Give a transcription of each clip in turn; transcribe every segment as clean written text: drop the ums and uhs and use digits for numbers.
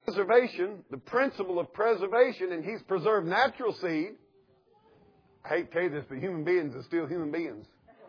preservation, the principle of preservation, and He's preserved natural seed. I hate to tell you this, but human beings are still human beings.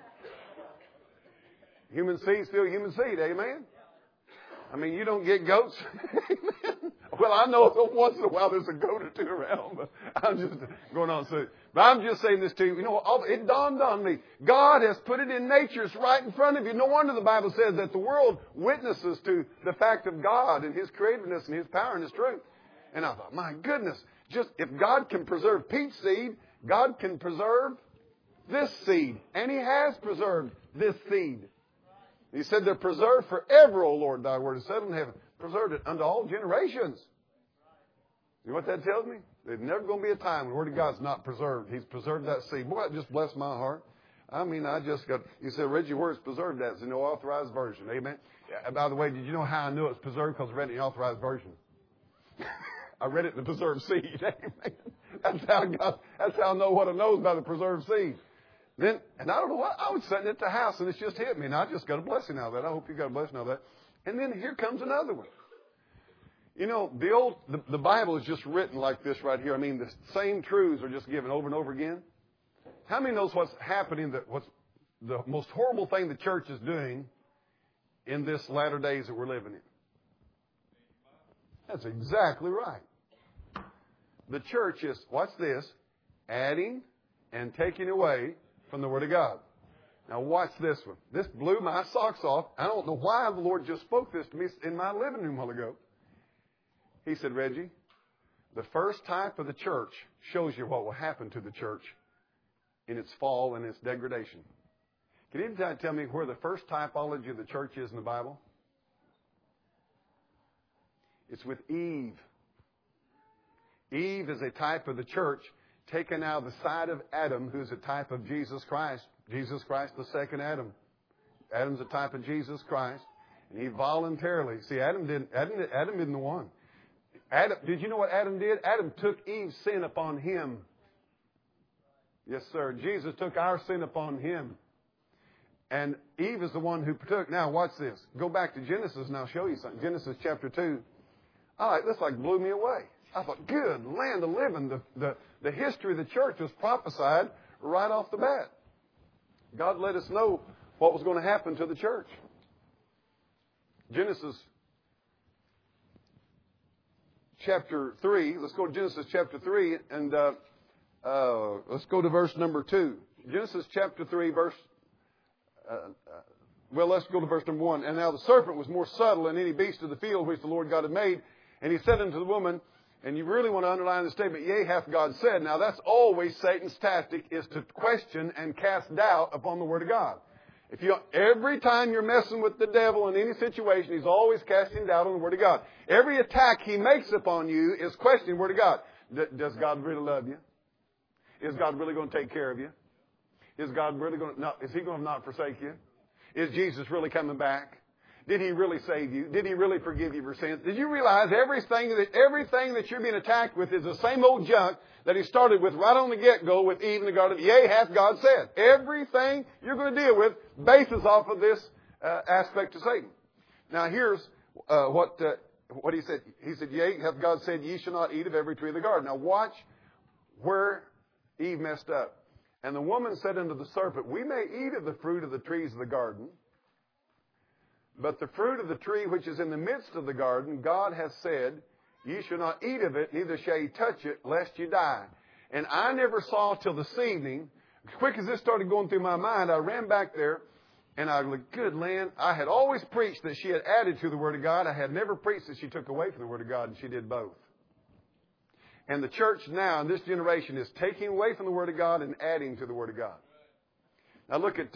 Human seed, still human seed. Amen? I mean, you don't get goats. Well, I know once in a while there's a goat or two around, but I'm just going on. But I'm just saying this to you. You know, it dawned on me. God has put it in nature. It's right in front of you. No wonder the Bible says that the world witnesses to the fact of God and His creativeness and His power and His truth. And I thought, my goodness, just if God can preserve peach seed, God can preserve this seed. And He has preserved this seed. He said they're preserved forever, O Lord, thy word is settled in heaven. Preserved it unto all generations. You know what that tells me? There's never going to be a time when the Word of God's not preserved. He's preserved that seed. Boy, that just blessed my heart. I mean, you said, Reggie, where's preserved at? It's in the authorized version. Amen. Yeah, by the way, did you know how I knew it was preserved? Because I read it in the authorized version. I read it in the preserved seed. Amen. That's how I know what I know about the preserved seed. And I don't know what, I was sitting at the house and it's just hit me. And I just got a blessing out of that. I hope you got a blessing out of that. And then here comes another one. You know, the Bible is just written like this right here. I mean, the same truths are just given over and over again. How many knows what's happening, what's the most horrible thing the church is doing in this latter days that we're living in? That's exactly right. The church is, watch this, adding and taking away from the Word of God. Now watch this one. This blew my socks off. I don't know why the Lord just spoke this to me in my living room a while ago. He said, Reggie, the first type of the church shows you what will happen to the church in its fall and its degradation. Can you tell me where the first typology of the church is in the Bible? It's with Eve. Eve is a type of the church taken out of the side of Adam, who's a type of Jesus Christ. Jesus Christ, the second Adam. Adam's a type of Jesus Christ. And he voluntarily, see, Adam isn't the one. Did you know what Adam did? Adam took Eve's sin upon him. Yes, sir. Jesus took our sin upon him. And Eve is the one who took. Now, watch this. Go back to Genesis and I'll show you something. Genesis chapter 2. This blew me away. I thought, good land of living. The history of the church was prophesied right off the bat. God let us know what was going to happen to the church. Genesis chapter 3. Let's go to Genesis chapter 3 and let's go to verse number 2. Genesis chapter 3 verse... let's go to verse number 1. And now the serpent was more subtle than any beast of the field which the Lord God had made. And he said unto the woman, and you really want to underline the statement, yea, hath God said. Now that's always Satan's tactic, is to question and cast doubt upon the Word of God. Every time you're messing with the devil in any situation, he's always casting doubt on the Word of God. Every attack he makes upon you is questioning the Word of God. Does God really love you? Is God really going to take care of you? Is God really is He going to not forsake you? Is Jesus really coming back? Did He really save you? Did He really forgive you for sins? Did you realize everything that you're being attacked with is the same old junk that He started with right on the get-go with Eve in the garden? Yea, hath God said. Everything you're going to deal with bases off of this aspect of Satan. Now here's what He said. He said, yea, hath God said, ye shall not eat of every tree of the garden. Now watch where Eve messed up. And the woman said unto the serpent, we may eat of the fruit of the trees of the garden, but the fruit of the tree which is in the midst of the garden, God hath said, ye shall not eat of it, neither shall ye touch it, lest ye die. And I never saw till this evening, as quick as this started going through my mind, I ran back there, and I looked, good land. I had always preached that she had added to the Word of God. I had never preached that she took away from the Word of God, and she did both. And the church now, in this generation, is taking away from the Word of God and adding to the Word of God. Now look at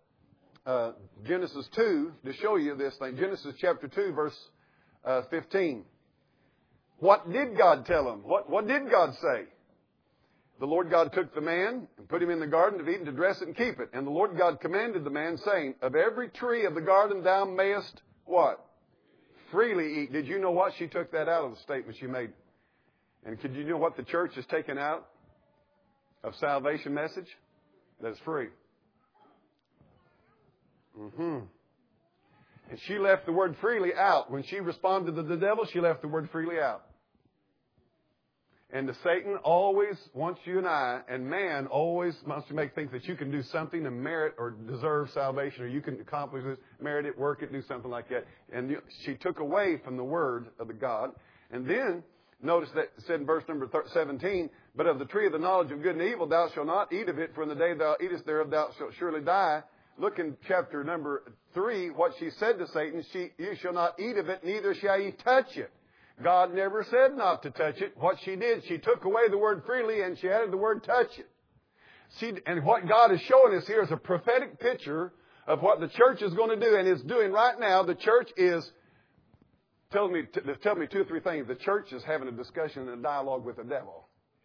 Genesis 2 to show you this thing. Genesis chapter 2, verse 15. What did God tell him? What did God say? The Lord God took the man and put him in the garden of Eden to dress it and keep it. And the Lord God commanded the man, saying, of every tree of the garden thou mayest, what? Freely eat. Did you know what? She took that out of the statement she made. And could you know what the church has taken out of salvation message? That it's free. And she left the word freely out. When she responded to the devil, she left the word freely out. And Satan always wants you and I, and man always wants to think that you can do something to merit or deserve salvation, or you can accomplish this, merit it, work it, do something like that. And she took away from the word of the God. And then, notice that it said in verse number 17, but of the tree of the knowledge of good and evil thou shalt not eat of it, for in the day thou eatest thereof thou shalt surely die. Look in chapter number 3, what she said to Satan, you shall not eat of it, neither shall ye touch it. God never said not to touch it. What she did, she took away the word freely and she added the word touch it. And what God is showing us here is a prophetic picture of what the church is going to do and is doing right now. The church is telling me 2 or 3 things. The church is having a discussion and a dialogue with the devil.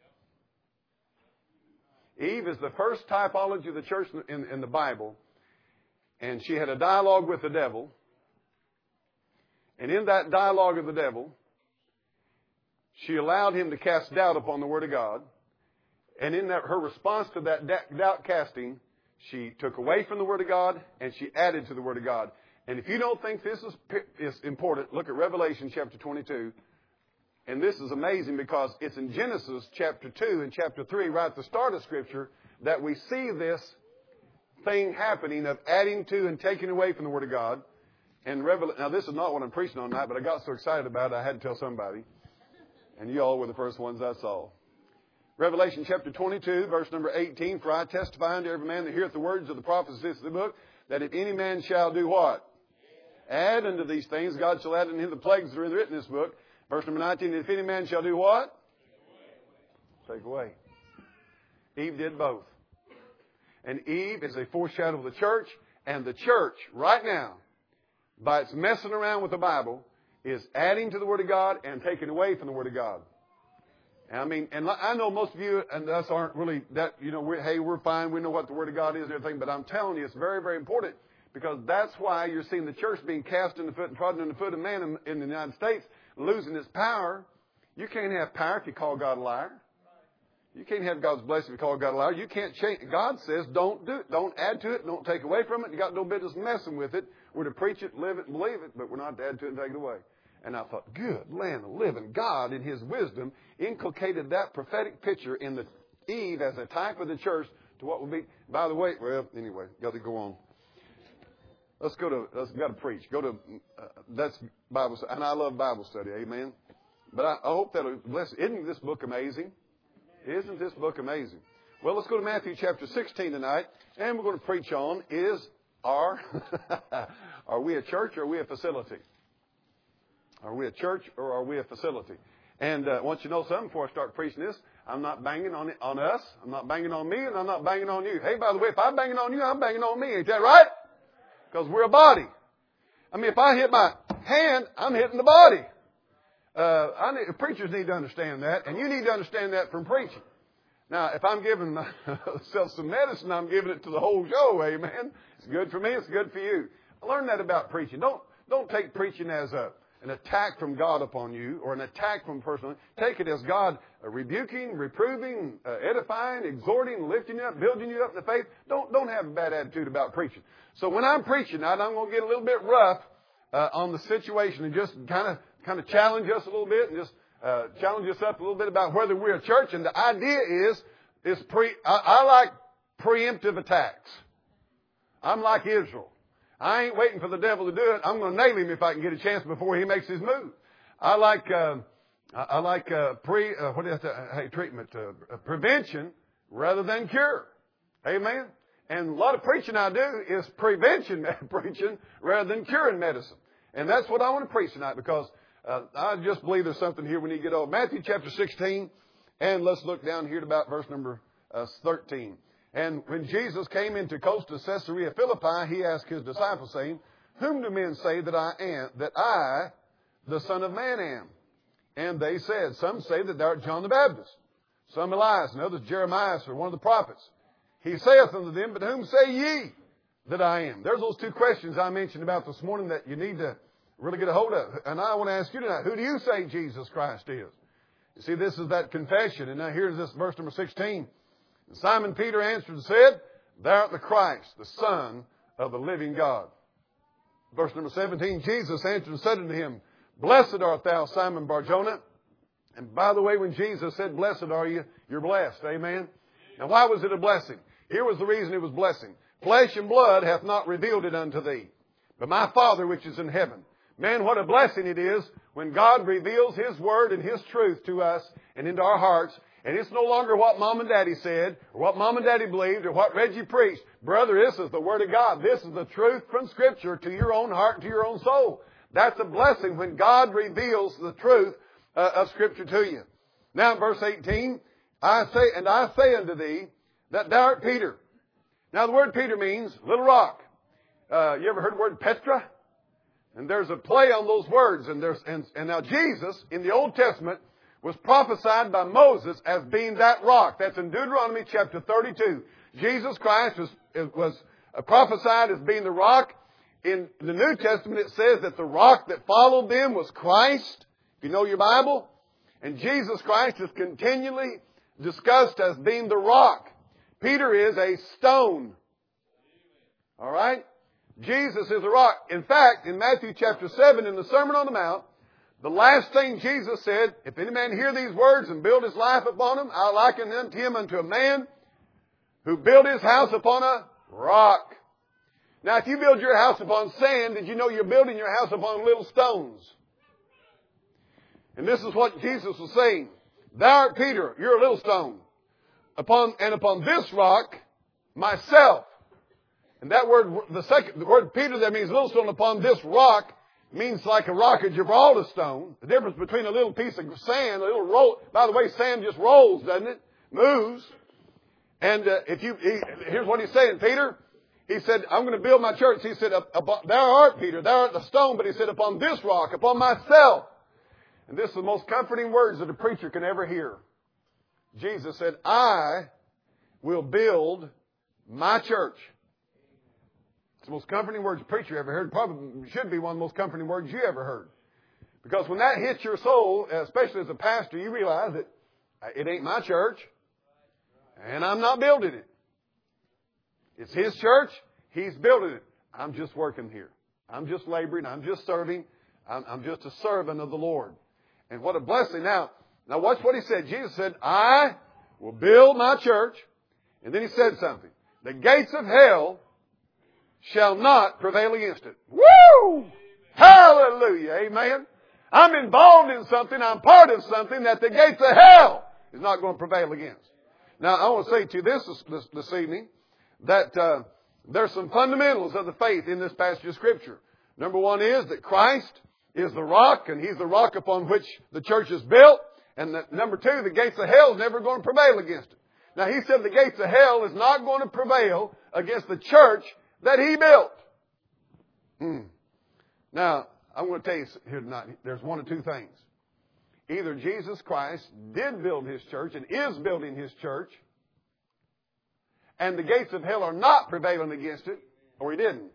Eve is the first typology of the church in the Bible. And she had a dialogue with the devil. And in that dialogue of the devil, she allowed him to cast doubt upon the Word of God. And in her response to that doubt casting, she took away from the Word of God and she added to the Word of God. And if you don't think this is important, look at Revelation chapter 22. And this is amazing because it's in Genesis chapter 2 and chapter 3, right at the start of Scripture, that we see this thing happening of adding to and taking away from the Word of God. And now this is not what I'm preaching on tonight, but I got so excited about it I had to tell somebody. And you all were the first ones I saw. Revelation chapter 22, verse number 18. For I testify unto every man that heareth the words of the prophecies of the book, that if any man shall do what? Add unto these things, God shall add unto him the plagues that are written in this book. Verse number 19. If any man shall do what? Take away. Eve did both. And Eve is a foreshadow of the church. And the church, right now, by its messing around with the Bible, is adding to the Word of God and taking away from the Word of God. And I know most of you and us aren't really that, we're fine. We know what the Word of God is and everything. But I'm telling you, it's very, very important because that's why you're seeing the church being cast in the foot and trodden in the foot of man in the United States, losing its power. You can't have power if you call God a liar. You can't have God's blessing if you call God a liar. You can't change. God says don't do it. Don't add to it. Don't take away from it. You got no business messing with it. We're to preach it, live it, and believe it, but we're not to add to it and take it away. And I thought, good land of living. God, in His wisdom, inculcated that prophetic picture in the Eve as a type of the church to what will be. By the way, anyway, got to go on. Let's got to preach. That's Bible study. And I love Bible study, amen. But I hope that'll bless. Isn't this book amazing? Isn't this book amazing? Well, let's go to Matthew chapter 16 tonight. And we're going to preach on are we a church or are we a facility? Are we a church or are we a facility? And I want you to know something before I start preaching this. I'm not banging on us. I'm not banging on me, and I'm not banging on you. Hey, by the way, if I'm banging on you, I'm banging on me. Ain't that right? Because we're a body. If I hit my hand, I'm hitting the body. Preachers need to understand that, and you need to understand that from preaching. Now, if I'm giving myself some medicine, I'm giving it to the whole show, amen. It's good for me. It's good for you. I learned that about preaching. Don't take preaching as an attack from God upon you or an attack from a person. Take it as God rebuking, reproving, edifying, exhorting, lifting you up, building you up in the faith. Don't have a bad attitude about preaching. So when I'm preaching tonight, I'm going to get a little bit rough on the situation and just kind of challenge us a little bit and just challenge us up a little bit about whether we're a church. And the idea is I like preemptive attacks. I'm like Israel. I ain't waiting for the devil to do it. I'm going to nail him if I can get a chance before he makes his move. I like prevention rather than cure. Amen. And a lot of preaching I do is prevention preaching rather than curing medicine. And that's what I want to preach tonight because I just believe there's something here we need to get over. Matthew chapter 16, and let's look down here to about verse number 13. And when Jesus came into coast of Caesarea Philippi, he asked his disciples, saying, whom do men say that I, the Son of Man, am? And they said, some say that thou art John the Baptist, some Elias, and others Jeremiah, or one of the prophets. He saith unto them, but whom say ye that I am? There's those two questions I mentioned about this morning that you need to really get a hold of. And I want to ask you tonight, who do you say Jesus Christ is? You see, this is that confession. And now here's this verse number 16. And Simon Peter answered and said, thou art the Christ, the Son of the living God. Verse number 17, Jesus answered and said unto him, Blessed art thou, Simon Bar-Jonah. And by the way, when Jesus said, Blessed are you, you're blessed. Amen? Now, why was it a blessing? Here was the reason it was blessing. Flesh and blood hath not revealed it unto thee, but my Father which is in heaven. Man, what a blessing it is when God reveals His Word and His truth to us and into our hearts. And it's no longer what Mom and Daddy said, or what Mom and Daddy believed, or what Reggie preached. Brother, this is the Word of God. This is the truth from Scripture to your own heart and to your own soul. That's a blessing when God reveals the truth of Scripture to you. Now in verse 18, I say unto thee that thou art Peter. Now the word Peter means little rock. You ever heard the word Petra? And there's a play on those words. And now Jesus, in the Old Testament, was prophesied by Moses as being that rock. That's in Deuteronomy chapter 32. Jesus Christ was prophesied as being the rock. In the New Testament, it says that the rock that followed them was Christ. If you know your Bible. And Jesus Christ is continually discussed as being the rock. Peter is a stone. All right? Jesus is a rock. In fact, in Matthew chapter 7, in the Sermon on the Mount, the last thing Jesus said, if any man hear these words and build his life upon them, I'll liken him unto a man who built his house upon a rock. Now, if you build your house upon sand, did you know you're building your house upon little stones? And this is what Jesus was saying. Thou art Peter, you're a little stone. Upon this rock, myself. And that word, the word Peter that means little stone, upon this rock, means like a rock of Gibraltar stone. The difference between a little piece of sand, a little roll. By the way, sand just rolls, doesn't it? Moves. And here's what he's saying, Peter. He said, I'm going to build my church. He said, thou art Peter, thou art the stone. But he said, upon this rock, upon myself. And this is the most comforting words that a preacher can ever hear. Jesus said, I will build my church. It's the most comforting words a preacher ever heard. Probably should be one of the most comforting words you ever heard. Because when that hits your soul, especially as a pastor, you realize that it ain't my church. And I'm not building it. It's His church. He's building it. I'm just working here. I'm just laboring. I'm just serving. I'm just a servant of the Lord. And what a blessing. Now watch what He said. Jesus said, I will build my church. And then He said something. The gates of hell shall not prevail against it. Woo! Hallelujah. Amen. I'm involved in something. I'm part of something that the gates of hell is not going to prevail against. Now, I want to say to you this evening that there's some fundamentals of the faith in this passage of Scripture. Number one is that Christ is the rock, and He's the rock upon which the church is built. And number two, the gates of hell is never going to prevail against it. Now, He said the gates of hell is not going to prevail against the church that He built. Now, I'm going to tell you here tonight, there's one of two things. Either Jesus Christ did build His church and is building His church, and the gates of hell are not prevailing against it, or He didn't.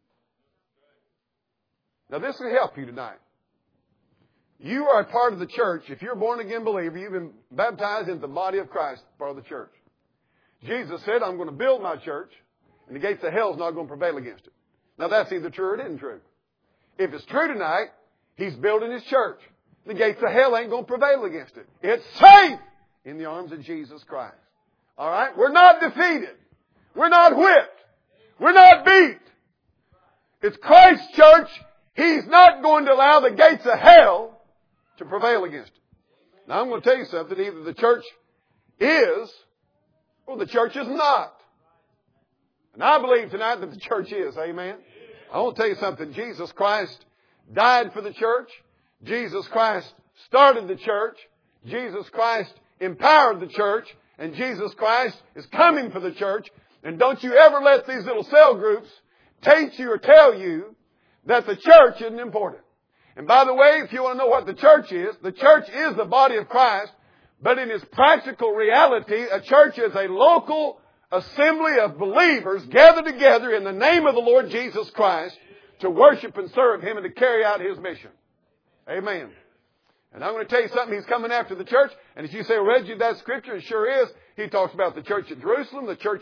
Now, this will help you tonight. You are a part of the church. If you're a born-again believer, you've been baptized into the body of Christ, part of the church. Jesus said, I'm going to build my church, and the gates of hell is not going to prevail against it. Now, that's either true or it isn't true. If it's true tonight, He's building His church. The gates of hell ain't going to prevail against it. It's safe in the arms of Jesus Christ. All right? We're not defeated. We're not whipped. We're not beat. It's Christ's church. He's not going to allow the gates of hell to prevail against it. Now, I'm going to tell you something. Either the church is or the church is not. And I believe tonight that the church is. Amen. I want to tell you something. Jesus Christ died for the church. Jesus Christ started the church. Jesus Christ empowered the church. And Jesus Christ is coming for the church. And don't you ever let these little cell groups teach you or tell you that the church isn't important. And by the way, if you want to know what the church is the body of Christ. But in its practical reality, a church is a local assembly of believers gathered together in the name of the Lord Jesus Christ to worship and serve Him and to carry out His mission. Amen. And I'm going to tell you something. He's coming after the church. And if you say, Reggie, that Scripture, it sure is. He talks about the church at Jerusalem, the church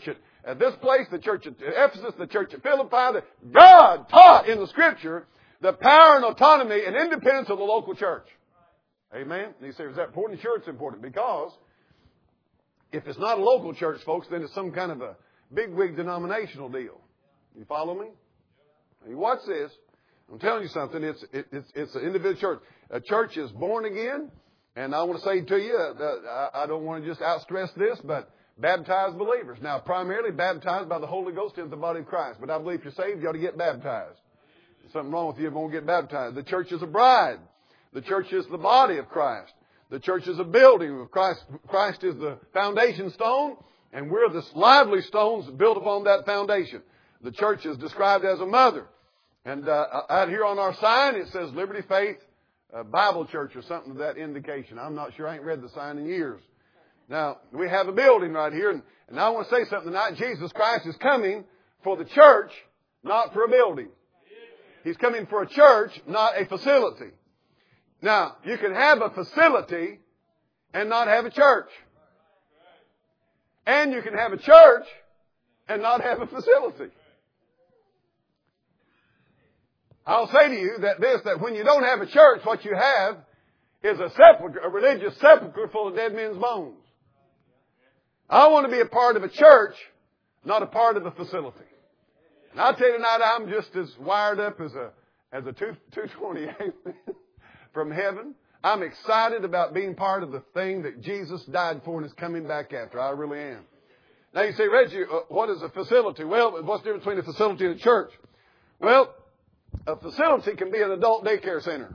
at this place, the church at Ephesus, the church at Philippi, that God taught in the Scripture the power and autonomy and independence of the local church. Amen? And you say, is that important? Sure, it's important. Because if it's not a local church, folks, then it's some kind of a bigwig denominational deal. You follow me? Now, you watch this. I'm telling you something. It's an individual church. A church is born again. And I want to say to you, I don't want to just outstress this, but baptized believers. Now, primarily baptized by the Holy Ghost into the body of Christ. But I believe if you're saved, you ought to get baptized. There's something wrong with you if you won't get baptized. The church is a bride. The church is the body of Christ. The church is a building of Christ. Christ is the foundation stone, and we're the lively stones built upon that foundation. The church is described as a mother. And out here on our sign, it says Liberty Faith Bible Church or something of that indication. I'm not sure. I ain't read the sign in years. Now, we have a building right here, and I want to say something tonight. Jesus Christ is coming for the church, not for a building. He's coming for a church, not a facility. Now, you can have a facility and not have a church. And you can have a church and not have a facility. I'll say to you that when you don't have a church, what you have is a sepulcher, a religious sepulcher full of dead men's bones. I want to be a part of a church, not a part of a facility. And I'll tell you tonight, I'm just as wired up as a 228 from heaven. I'm excited about being part of the thing that Jesus died for and is coming back after. I really am. Now you say, Reggie, what is a facility? Well, what's the difference between a facility and a church? Well, a facility can be an adult daycare center.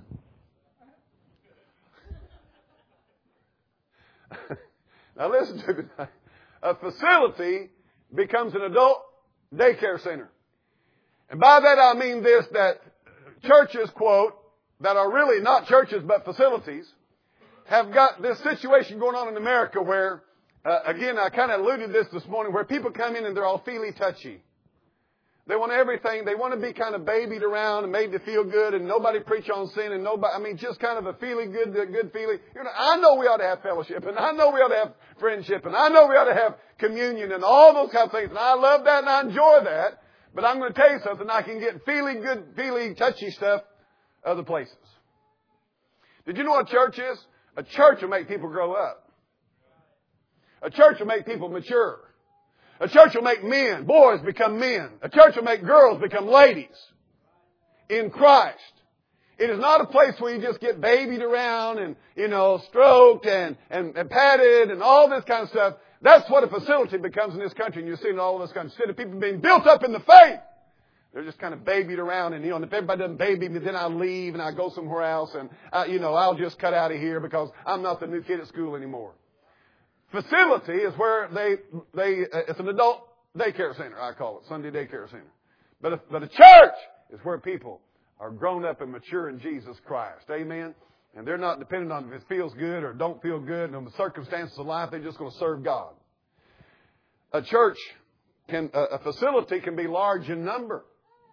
Now listen to me. A facility becomes an adult daycare center. And by that I mean this, that churches, quote, that are really not churches but facilities, have got this situation going on in America where, again, I kind of alluded to this morning, where people come in and they're all feely-touchy. They want everything. They want to be kind of babied around and made to feel good, and nobody preach on sin, and nobody, just kind of a feeling good feeling. I know we ought to have fellowship, and I know we ought to have friendship, and I know we ought to have communion, and all those kind of things. And I love that, and I enjoy that. But I'm going to tell you something. I can get feeling good, feeling touchy stuff other places. Did you know what a church is? A church will make people grow up. A church will make people mature. A church will make men, boys become men. A church will make girls become ladies in Christ. It is not a place where you just get babied around and, stroked and patted and all this kind of stuff. That's what a facility becomes in this country. And you see it in all of this country. Instead of people being built up in the faith, they're just kind of babied around. And, and if everybody doesn't baby me, then I'll leave and I'll go somewhere else. And, I'll just cut out of here because I'm not the new kid at school anymore. Facility is where it's an adult daycare center, I call it, Sunday daycare center. But a church is where people are grown up and mature in Jesus Christ. Amen? And they're not dependent on if it feels good or don't feel good and on the circumstances of life. They're just going to serve God. A facility can be large in number.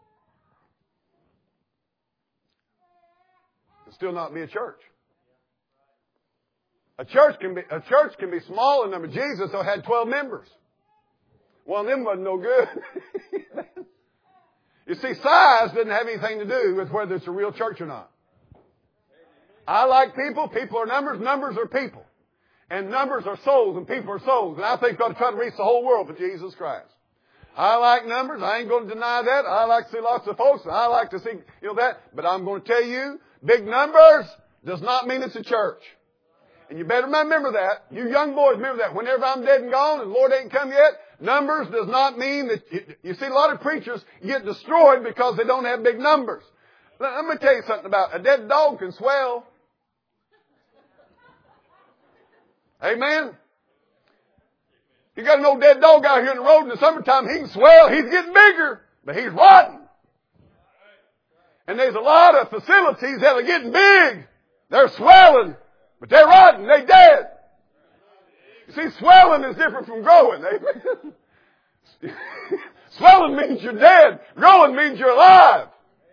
It still not be a church. A church can be small in number. Jesus had 12 members. One of them wasn't no good. You see, size doesn't have anything to do with whether it's a real church or not. I like people. People are numbers. Numbers are people. And numbers are souls and people are souls. And I think we ought to try to reach the whole world for Jesus Christ. I like numbers. I ain't going to deny that. I like to see lots of folks. I like to see, that. But I'm going to tell you, big numbers does not mean it's a church. And you better remember that. You young boys, remember that. Whenever I'm dead and gone and the Lord ain't come yet, numbers does not mean that... You see, a lot of preachers get destroyed because they don't have big numbers. Let me tell you something about a dead dog can swell. Amen? You got an old dead dog out here in the road in the summertime, he can swell. He's getting bigger, but he's rotten. And there's a lot of facilities that are getting big. They're swelling. But they're rotten. They're dead. You see, swelling is different from growing. Swelling means you're dead. Growing means you're alive.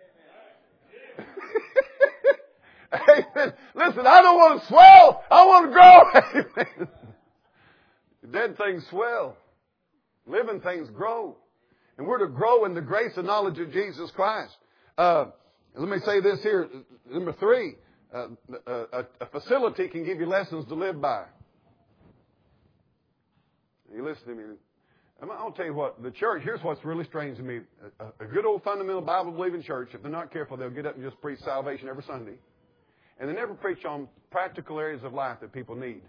Amen. Listen, I don't want to swell. I want to grow. Amen. The dead things swell. Living things grow. And we're to grow in the grace and knowledge of Jesus Christ. Let me say this here. Number 3, a facility can give you lessons to live by. You listen to me. I'll tell you what, the church, here's what's really strange to me. A good old fundamental Bible-believing church, if they're not careful, they'll get up and just preach salvation every Sunday. And they never preach on practical areas of life that people need.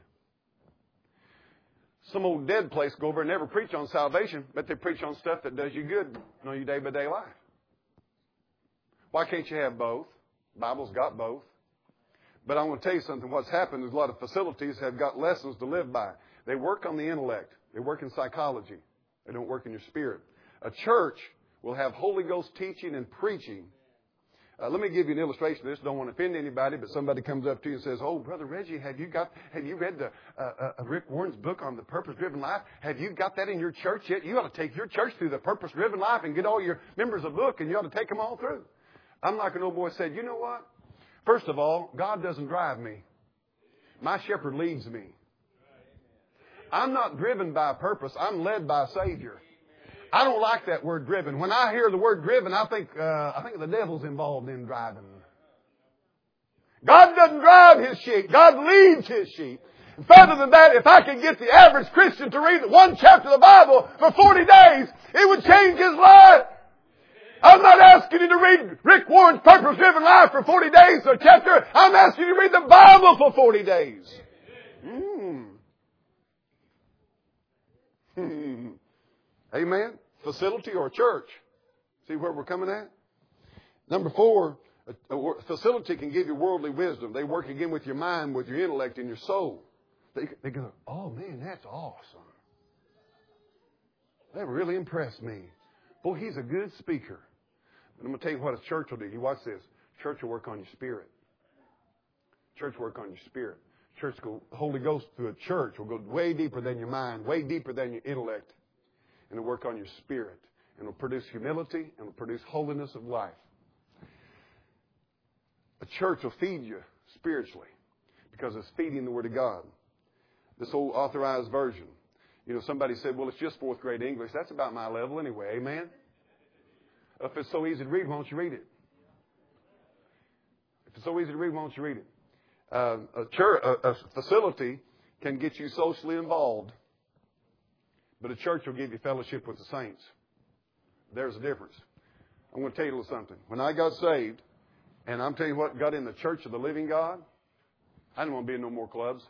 Some old dead place go over and never preach on salvation, but they preach on stuff that does you good in your day-by-day life. Why can't you have both? The Bible's got both. But I want to tell you something. What's happened is a lot of facilities have got lessons to live by. They work on the intellect. They work in psychology. They don't work in your spirit. A church will have Holy Ghost teaching and preaching. Let me give you an illustration of this. Don't want to offend anybody, but somebody comes up to you and says, "Oh, Brother Reggie, have you read the Rick Warren's book on the purpose-driven life? Have you got that in your church yet? You ought to take your church through the purpose-driven life and get all your members a book, and you ought to take them all through." I'm like an old boy said, "You know what? First of all, God doesn't drive me. My shepherd leads me. I'm not driven by a purpose. I'm led by a Savior." I don't like that word driven. When I hear the word driven, I think the devil's involved in driving. God doesn't drive His sheep. God leads His sheep. And further than that, if I could get the average Christian to read one chapter of the Bible for 40 days, it would change his life. I'm not asking you to read Rick Warren's Purpose-Driven Life for 40 days or chapter. I'm asking you to read the Bible for 40 days. Amen. Facility or church. See where we're coming at? Number 4, a facility can give you worldly wisdom. They work again with your mind, with your intellect, and your soul. They go, "Oh man, that's awesome. That really impressed me. Boy, he's a good speaker." But I'm going to tell you what a church will do. You watch this. Church will work on your spirit. Church will work on your spirit. The Holy Ghost through a church will go way deeper than your mind, way deeper than your intellect. And it'll work on your spirit. And it'll produce humility and it'll produce holiness of life. A church will feed you spiritually because it's feeding the Word of God. This old Authorized Version. You know, somebody said, "Well, it's just 4th grade English." That's about my level anyway. Amen? If it's so easy to read, why don't you read it? If it's so easy to read, why don't you read it? A facility can get you socially involved. But a church will give you fellowship with the saints. There's a difference. I'm going to tell you a little something. When I got saved, and I'm telling you what, got in the church of the living God, I didn't want to be in no more clubs.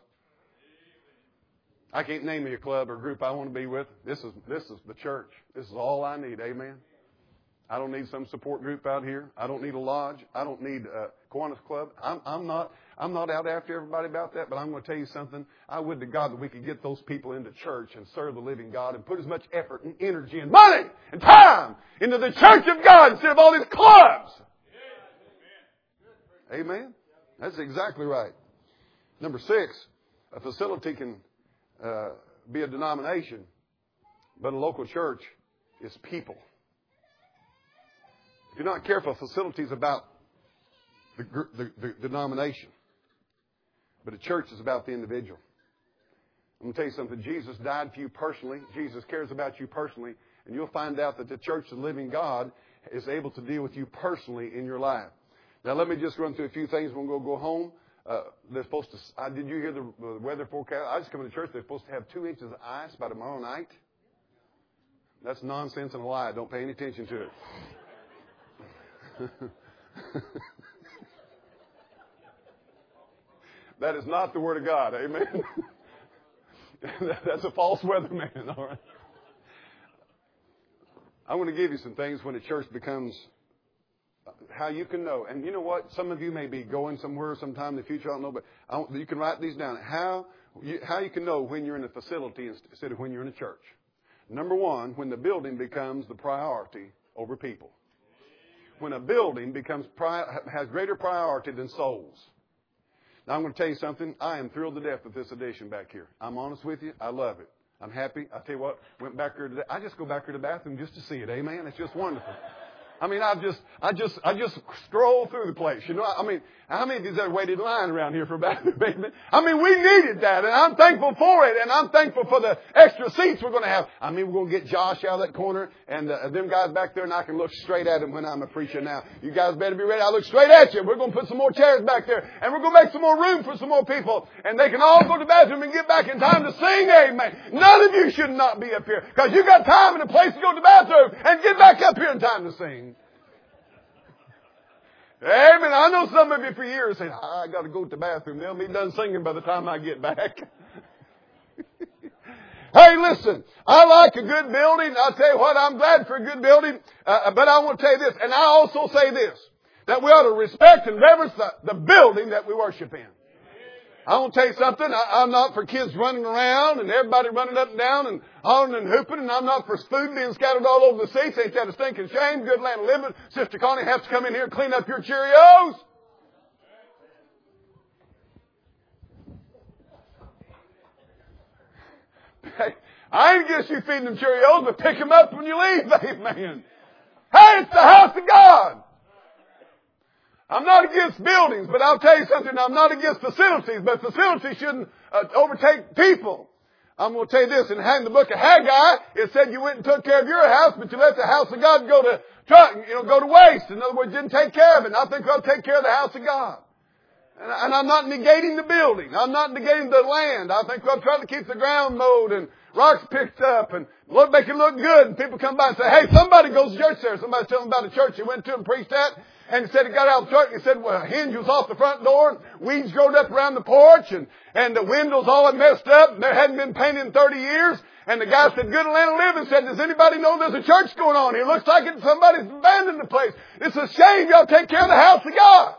I can't name me a club or group I want to be with. This is the church. This is all I need. Amen. I don't need some support group out here. I don't need a lodge. I don't need a Kiwanis Club. I'm not out after everybody about that, but I'm going to tell you something. I would to God that we could get those people into church and serve the living God and put as much effort and energy and money and time into the church of God instead of all these clubs. Amen? That's exactly right. Number 6, a facility can be a denomination, but a local church is people. If you're not careful, facility is about the denomination. But a church is about the individual. I'm going to tell you something. Jesus died for you personally. Jesus cares about you personally. And you'll find out that the church of the living God is able to deal with you personally in your life. Now, let me just run through a few things. We're going to go home. They're supposed to... did you hear the weather forecast? I just come to church. They're supposed to have 2 inches of ice by tomorrow night. That's nonsense and a lie. Don't pay any attention to it. That is not the Word of God. Amen. That's a false weatherman. All right. I want to give you some things when a church becomes how you can know. And you know what? Some of you may be going somewhere sometime in the future. I don't know, but you can write these down. How you can know when you're in a facility instead of when you're in a church. Number 1, when the building becomes the priority over people. When a building has greater priority than souls. Now, I'm going to tell you something. I am thrilled to death with this addition back here. I'm honest with you. I love it. I'm happy. I tell you what, went back here today. I just go back here to the bathroom just to see it. Amen. It's just wonderful. I mean, I just stroll through the place. You know, I mean, how many of you have waited in line around here for a bathroom? I mean, we needed that, and I'm thankful for it, and I'm thankful for the extra seats we're going to have. I mean, we're going to get Josh out of that corner, and them guys back there, and I can look straight at him when I'm a preacher now. You guys better be ready. I look straight at you. We're going to put some more chairs back there, and we're going to make some more room for some more people, and they can all go to the bathroom and get back in time to sing. Amen. None of you should not be up here, because you got time and a place to go to the bathroom and get back up here in time to sing. Amen. I know some of you for years say, I got to go to the bathroom. They'll be done singing by the time I get back. Hey, listen, I like a good building. I'll tell you what, I'm glad for a good building. But I want to tell you this, and I also say this, that we ought to respect and reverence the building that we worship in. I want to tell you something. I'm not for kids running around and everybody running up and down and hollering and hooping. And I'm not for food being scattered all over the seats. Ain't that a stinking shame? Good land of living. Sister Connie has to come in here and clean up your Cheerios. Hey, I ain't against you feeding them Cheerios, but pick them up when you leave. Amen. Hey, it's the house of God. I'm not against buildings, but I'll tell you something. I'm not against facilities, but facilities shouldn't overtake people. I'm going to tell you this. In the book of Haggai, it said you went and took care of your house, but you let the house of God go to waste. In other words, didn't take care of it. And I think I'll take care of the house of God. And I'm not negating the building. I'm not negating the land. I think I'm trying to keep the ground mowed and rocks picked up and make it look good. And people come by and say, hey, somebody goes to church there. Somebody's telling about a church he went to and preached at. And he said he got out of the church and he said, well, a hinge was off the front door and weeds growed up around the porch and the windows all messed up and there hadn't been painted in 30 years. And the guy said, good land of living, said, does anybody know there's a church going on here? It looks like somebody's abandoned the place. It's a shame y'all take care of the house of God.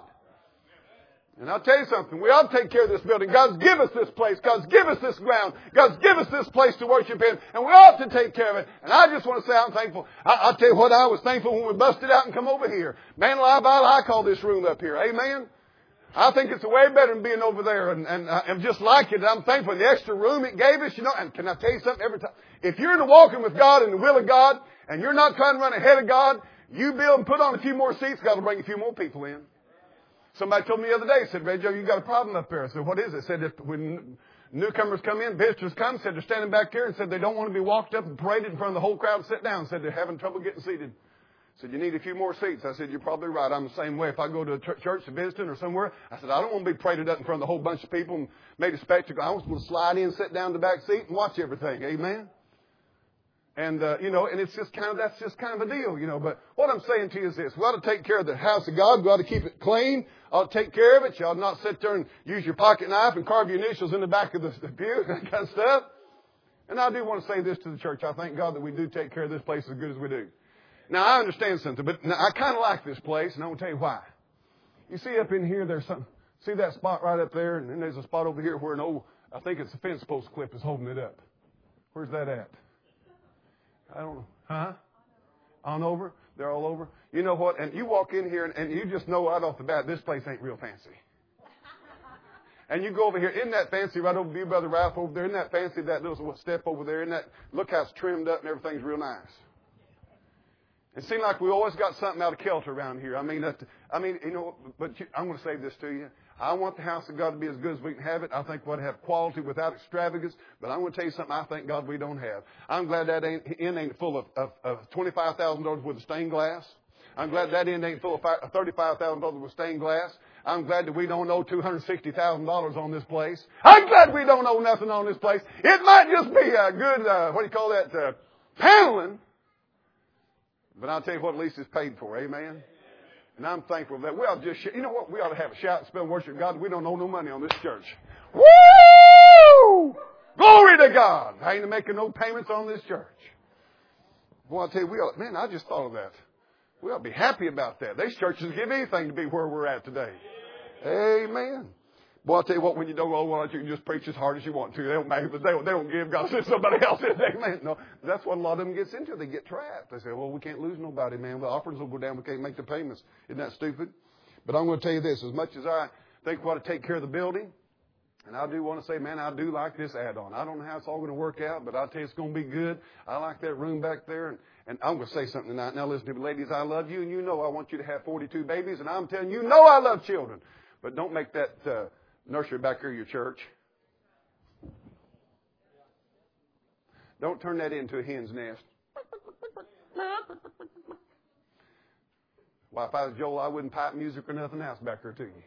And I'll tell you something. We ought to take care of this building. God's give us this place. God's give us this ground. God's give us this place to worship in. And we ought to take care of it. And I just want to say I'm thankful. I'll tell you what, I was thankful when we busted out and come over here. Man alive, I call this room up here. Amen. I think it's way better than being over there. And just like it, I'm thankful for the extra room it gave us. You know, and can I tell you something? Every time, if you're in the walking with God and the will of God, and you're not trying to run ahead of God, you build and put on a few more seats, God will bring a few more people in. Somebody told me the other day, said, Ray Joe, you got a problem up there. I said, what is it? Said, when newcomers come in, visitors come, said they're standing back here and said they don't want to be walked up and paraded in front of the whole crowd and sit down. Said they're having trouble getting seated. Said, you need a few more seats. I said, you're probably right. I'm the same way. If I go to a church to visiting or somewhere, I said, I don't want to be paraded up in front of the whole bunch of people and made a spectacle. I want to slide in, sit down in the back seat and watch everything. Amen. And, and it's just that's just kind of a deal, But what I'm saying to you is this. We ought to take care of the house of God. We ought to keep it clean. Ought to take care of it. You ought not sit there and use your pocket knife and carve your initials in the back of the pew, that kind of stuff. And I do want to say this to the church. I thank God that we do take care of this place as good as we do. Now, I understand something, but I kind of like this place, and I want to tell you why. You see up in here, there's some, see that spot right up there? And then there's a spot over here where I think it's a fence post clip is holding it up. Where's that at? I don't know. Huh? On over? They're all over? You know what? And you walk in here and you just know right off the bat, this place ain't real fancy. And you go over here, isn't that fancy right over View Brother Ralph over there? Isn't that fancy, that little step over there? Look how it's trimmed up and everything's real nice. It seems like we always got something out of kilter around here. I'm going to say this to you. I want the house of God to be as good as we can have it. I think we ought to have quality without extravagance. But I'm going to tell you something I thank God we don't have. I'm glad that inn ain't full of $25,000 worth of stained glass. I'm glad that inn ain't full of $35,000 worth of stained glass. I'm glad that we don't owe $260,000 on this place. I'm glad we don't owe nothing on this place. It might just be a good, paneling. But I'll tell you what, at least it's paid for. Amen. And I'm thankful that we ought to just, you know what? We ought to have a shout and spell worship God. We don't owe no money on this church. Woo! Glory to God. I ain't making no payments on this church. Boy, I'll tell you, I just thought of that. We ought to be happy about that. These churches give anything to be where we're at today. Amen. Boy, I'll tell you what, when you don't owe one, you can just preach as hard as you want to. They don't matter, but they don't give. God sends somebody else in. Amen. No, that's what a lot of them gets into. They get trapped. They say, well, we can't lose nobody, man. The offerings will go down. We can't make the payments. Isn't that stupid? But I'm going to tell you this. As much as I think we ought to take care of the building, And I do want to say, man, I do like this add-on. I don't know how it's all going to work out, but I'll tell you it's going to be good. I like that room back there. And I'm going to say something tonight. Now listen to me, ladies, I love you, and you know I want you to have 42 babies, and I'm telling you, I love children. But don't make that nursery back here your church. Don't turn that into a hen's nest. Why, if I was Joel, I wouldn't pipe music or nothing else back there to you.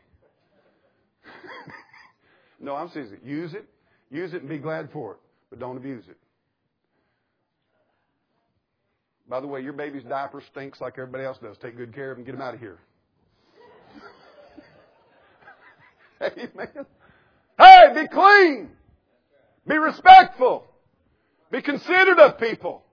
No, I'm serious. Use it and be glad for it, but don't abuse it. By the way, your baby's diaper stinks like everybody else does. Take good care of them. Get them out of here. Amen. Hey, be clean. Be respectful. Be considerate of people.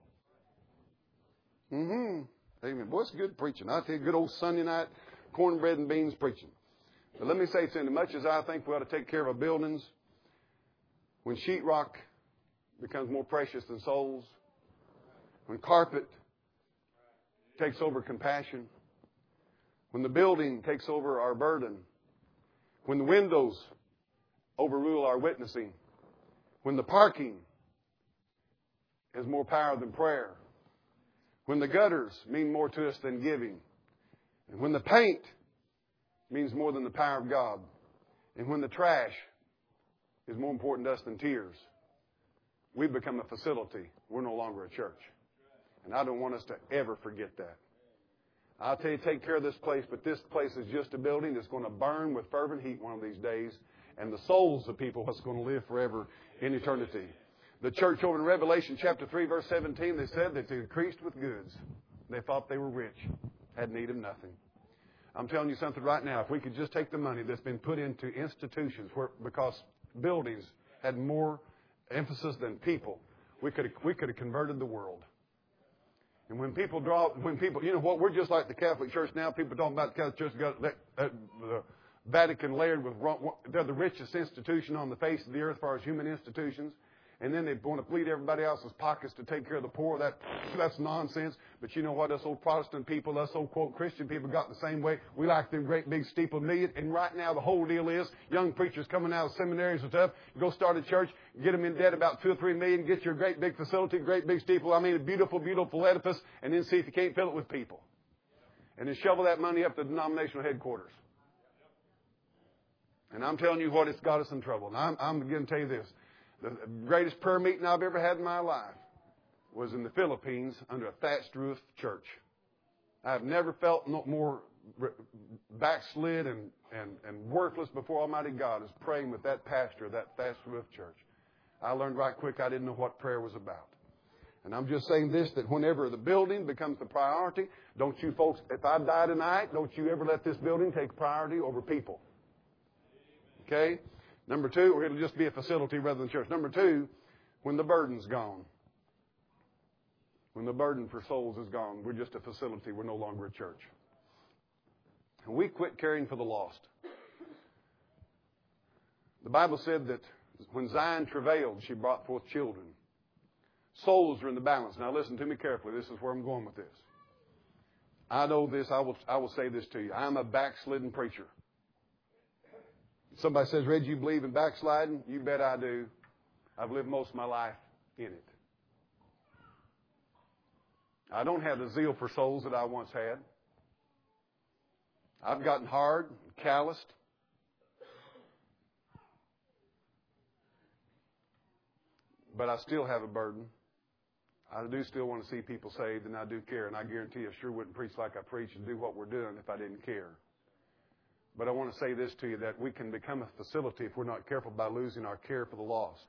Amen. Boy, it's good preaching. I tell you, good old Sunday night cornbread and beans preaching. But let me say something. As much as I think we ought to take care of our buildings, when sheetrock becomes more precious than souls, when carpet takes over compassion, when the building takes over our burden, when the windows overrule our witnessing, when the parking has more power than prayer, when the gutters mean more to us than giving, and when the paint means more than the power of God, and when the trash is more important to us than tears, we've become a facility. We're no longer a church. And I don't want us to ever forget that. I'll tell you, take care of this place, but this place is just a building that's going to burn with fervent heat one of these days, and the souls of people are going to live forever in eternity. The church over in Revelation chapter 3, verse 17, they said that they increased with goods. They thought they were rich, had need of nothing. I'm telling you something right now. If we could just take the money that's been put into institutions, because buildings had more emphasis than people, we could have converted the world. And when people, you know what? We're just like the Catholic Church now. People talking about the Catholic Church got the Vatican layered with, they're the richest institution on the face of the earth as far as human institutions. And then they want to bleed everybody else's pockets to take care of the poor. That's nonsense. But you know what? Us old Protestant people, us old, quote, Christian people got the same way. We like them great big steeple million. And right now the whole deal is young preachers coming out of seminaries and stuff, go start a church, get them in debt about 2 or 3 million, get your great big facility, great big steeple, a beautiful, beautiful edifice, and then see if you can't fill it with people. And then shovel that money up to the denominational headquarters. And I'm telling you what, it's got us in trouble. And I'm going to tell you this. The greatest prayer meeting I've ever had in my life was in the Philippines under a thatched roof church. I've never felt more backslid and worthless before Almighty God as praying with that pastor of that thatched roof church. I learned right quick I didn't know what prayer was about. And I'm just saying this, that whenever the building becomes the priority, don't you folks, if I die tonight, don't you ever let this building take priority over people. Okay? Number 2, or it'll just be a facility rather than church. Number 2, when the burden's gone. When the burden for souls is gone, we're just a facility. We're no longer a church. And we quit caring for the lost. The Bible said that when Zion travailed, she brought forth children. Souls are in the balance. Now listen to me carefully. This is where I'm going with this. I know this. I will say this to you. I'm a backslidden preacher. Somebody says, Reggie, you believe in backsliding? You bet I do. I've lived most of my life in it. I don't have the zeal for souls that I once had. I've gotten hard, calloused. But I still have a burden. I do still want to see people saved, and I do care. And I guarantee you, I sure wouldn't preach like I preach and do what we're doing if I didn't care. But I want to say this to you, that we can become a facility if we're not careful by losing our care for the lost.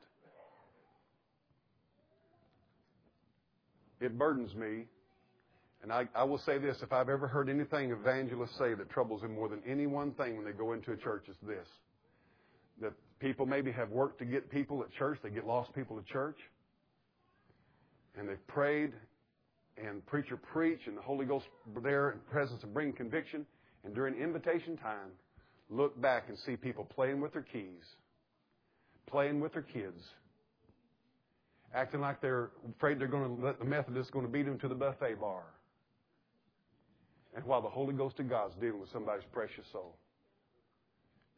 It burdens me. And I will say this, if I've ever heard anything evangelists say that troubles them more than any one thing when they go into a church, is this. That people maybe have worked to get people at church, they get lost people at church, and they've prayed, and preacher preach, and the Holy Ghost there in presence of bringing conviction, and during invitation time, look back and see people playing with their keys, playing with their kids, acting like they're afraid they're going to let the Methodists going to beat them to the buffet bar. And while the Holy Ghost of God is dealing with somebody's precious soul.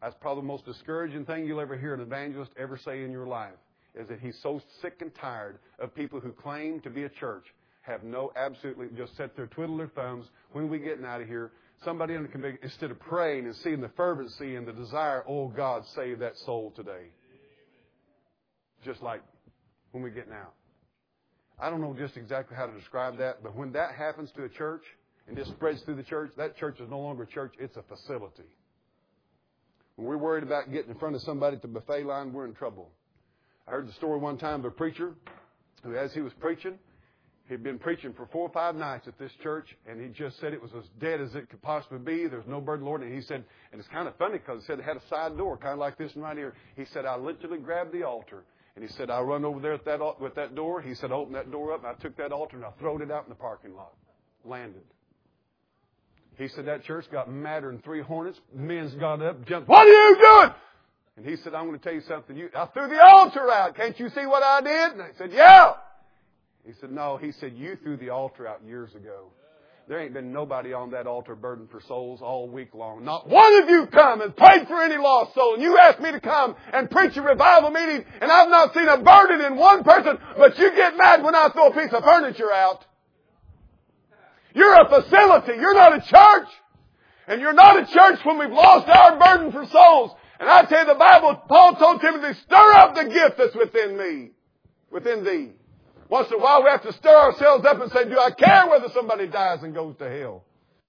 That's probably the most discouraging thing you'll ever hear an evangelist ever say in your life, is that he's so sick and tired of people who claim to be a church, have no absolutely, just sit there, twiddle their thumbs. When we getting out of here, somebody in the conviction, instead of praying and seeing the fervency and the desire, oh God, save that soul today. Just like when we getting out. I don't know just exactly how to describe that, but when that happens to a church and just spreads through the church, that church is no longer a church, it's a facility. When we're worried about getting in front of somebody at the buffet line, we're in trouble. I heard the story one time of a preacher who, as he was preaching, he'd been preaching for 4 or 5 nights at this church, and he just said it was as dead as it could possibly be. There's no burden, Lord. And he said, and it's kind of funny because he said it had a side door, kind of like this one right here. He said, I literally grabbed the altar. And he said, I run over there with that door. He said, I opened that door up, and I took that altar, and I throwed it out in the parking lot. Landed. He said, that church got madder than 3 hornets. Men's got up, jumped. What are you doing? And he said, I'm going to tell you something. I threw the altar out. Can't you see what I did? And I said, yeah. He said, no. He said, you threw the altar out years ago. There ain't been nobody on that altar burdened for souls all week long. Not one of you come and prayed for any lost soul. And you asked me to come and preach a revival meeting, and I've not seen a burden in one person, but you get mad when I throw a piece of furniture out. You're a facility. You're not a church. And you're not a church when we've lost our burden for souls. And I tell you, the Bible, Paul told Timothy, stir up the gift that's within me, within thee. Once in a while we have to stir ourselves up and say, do I care whether somebody dies and goes to hell?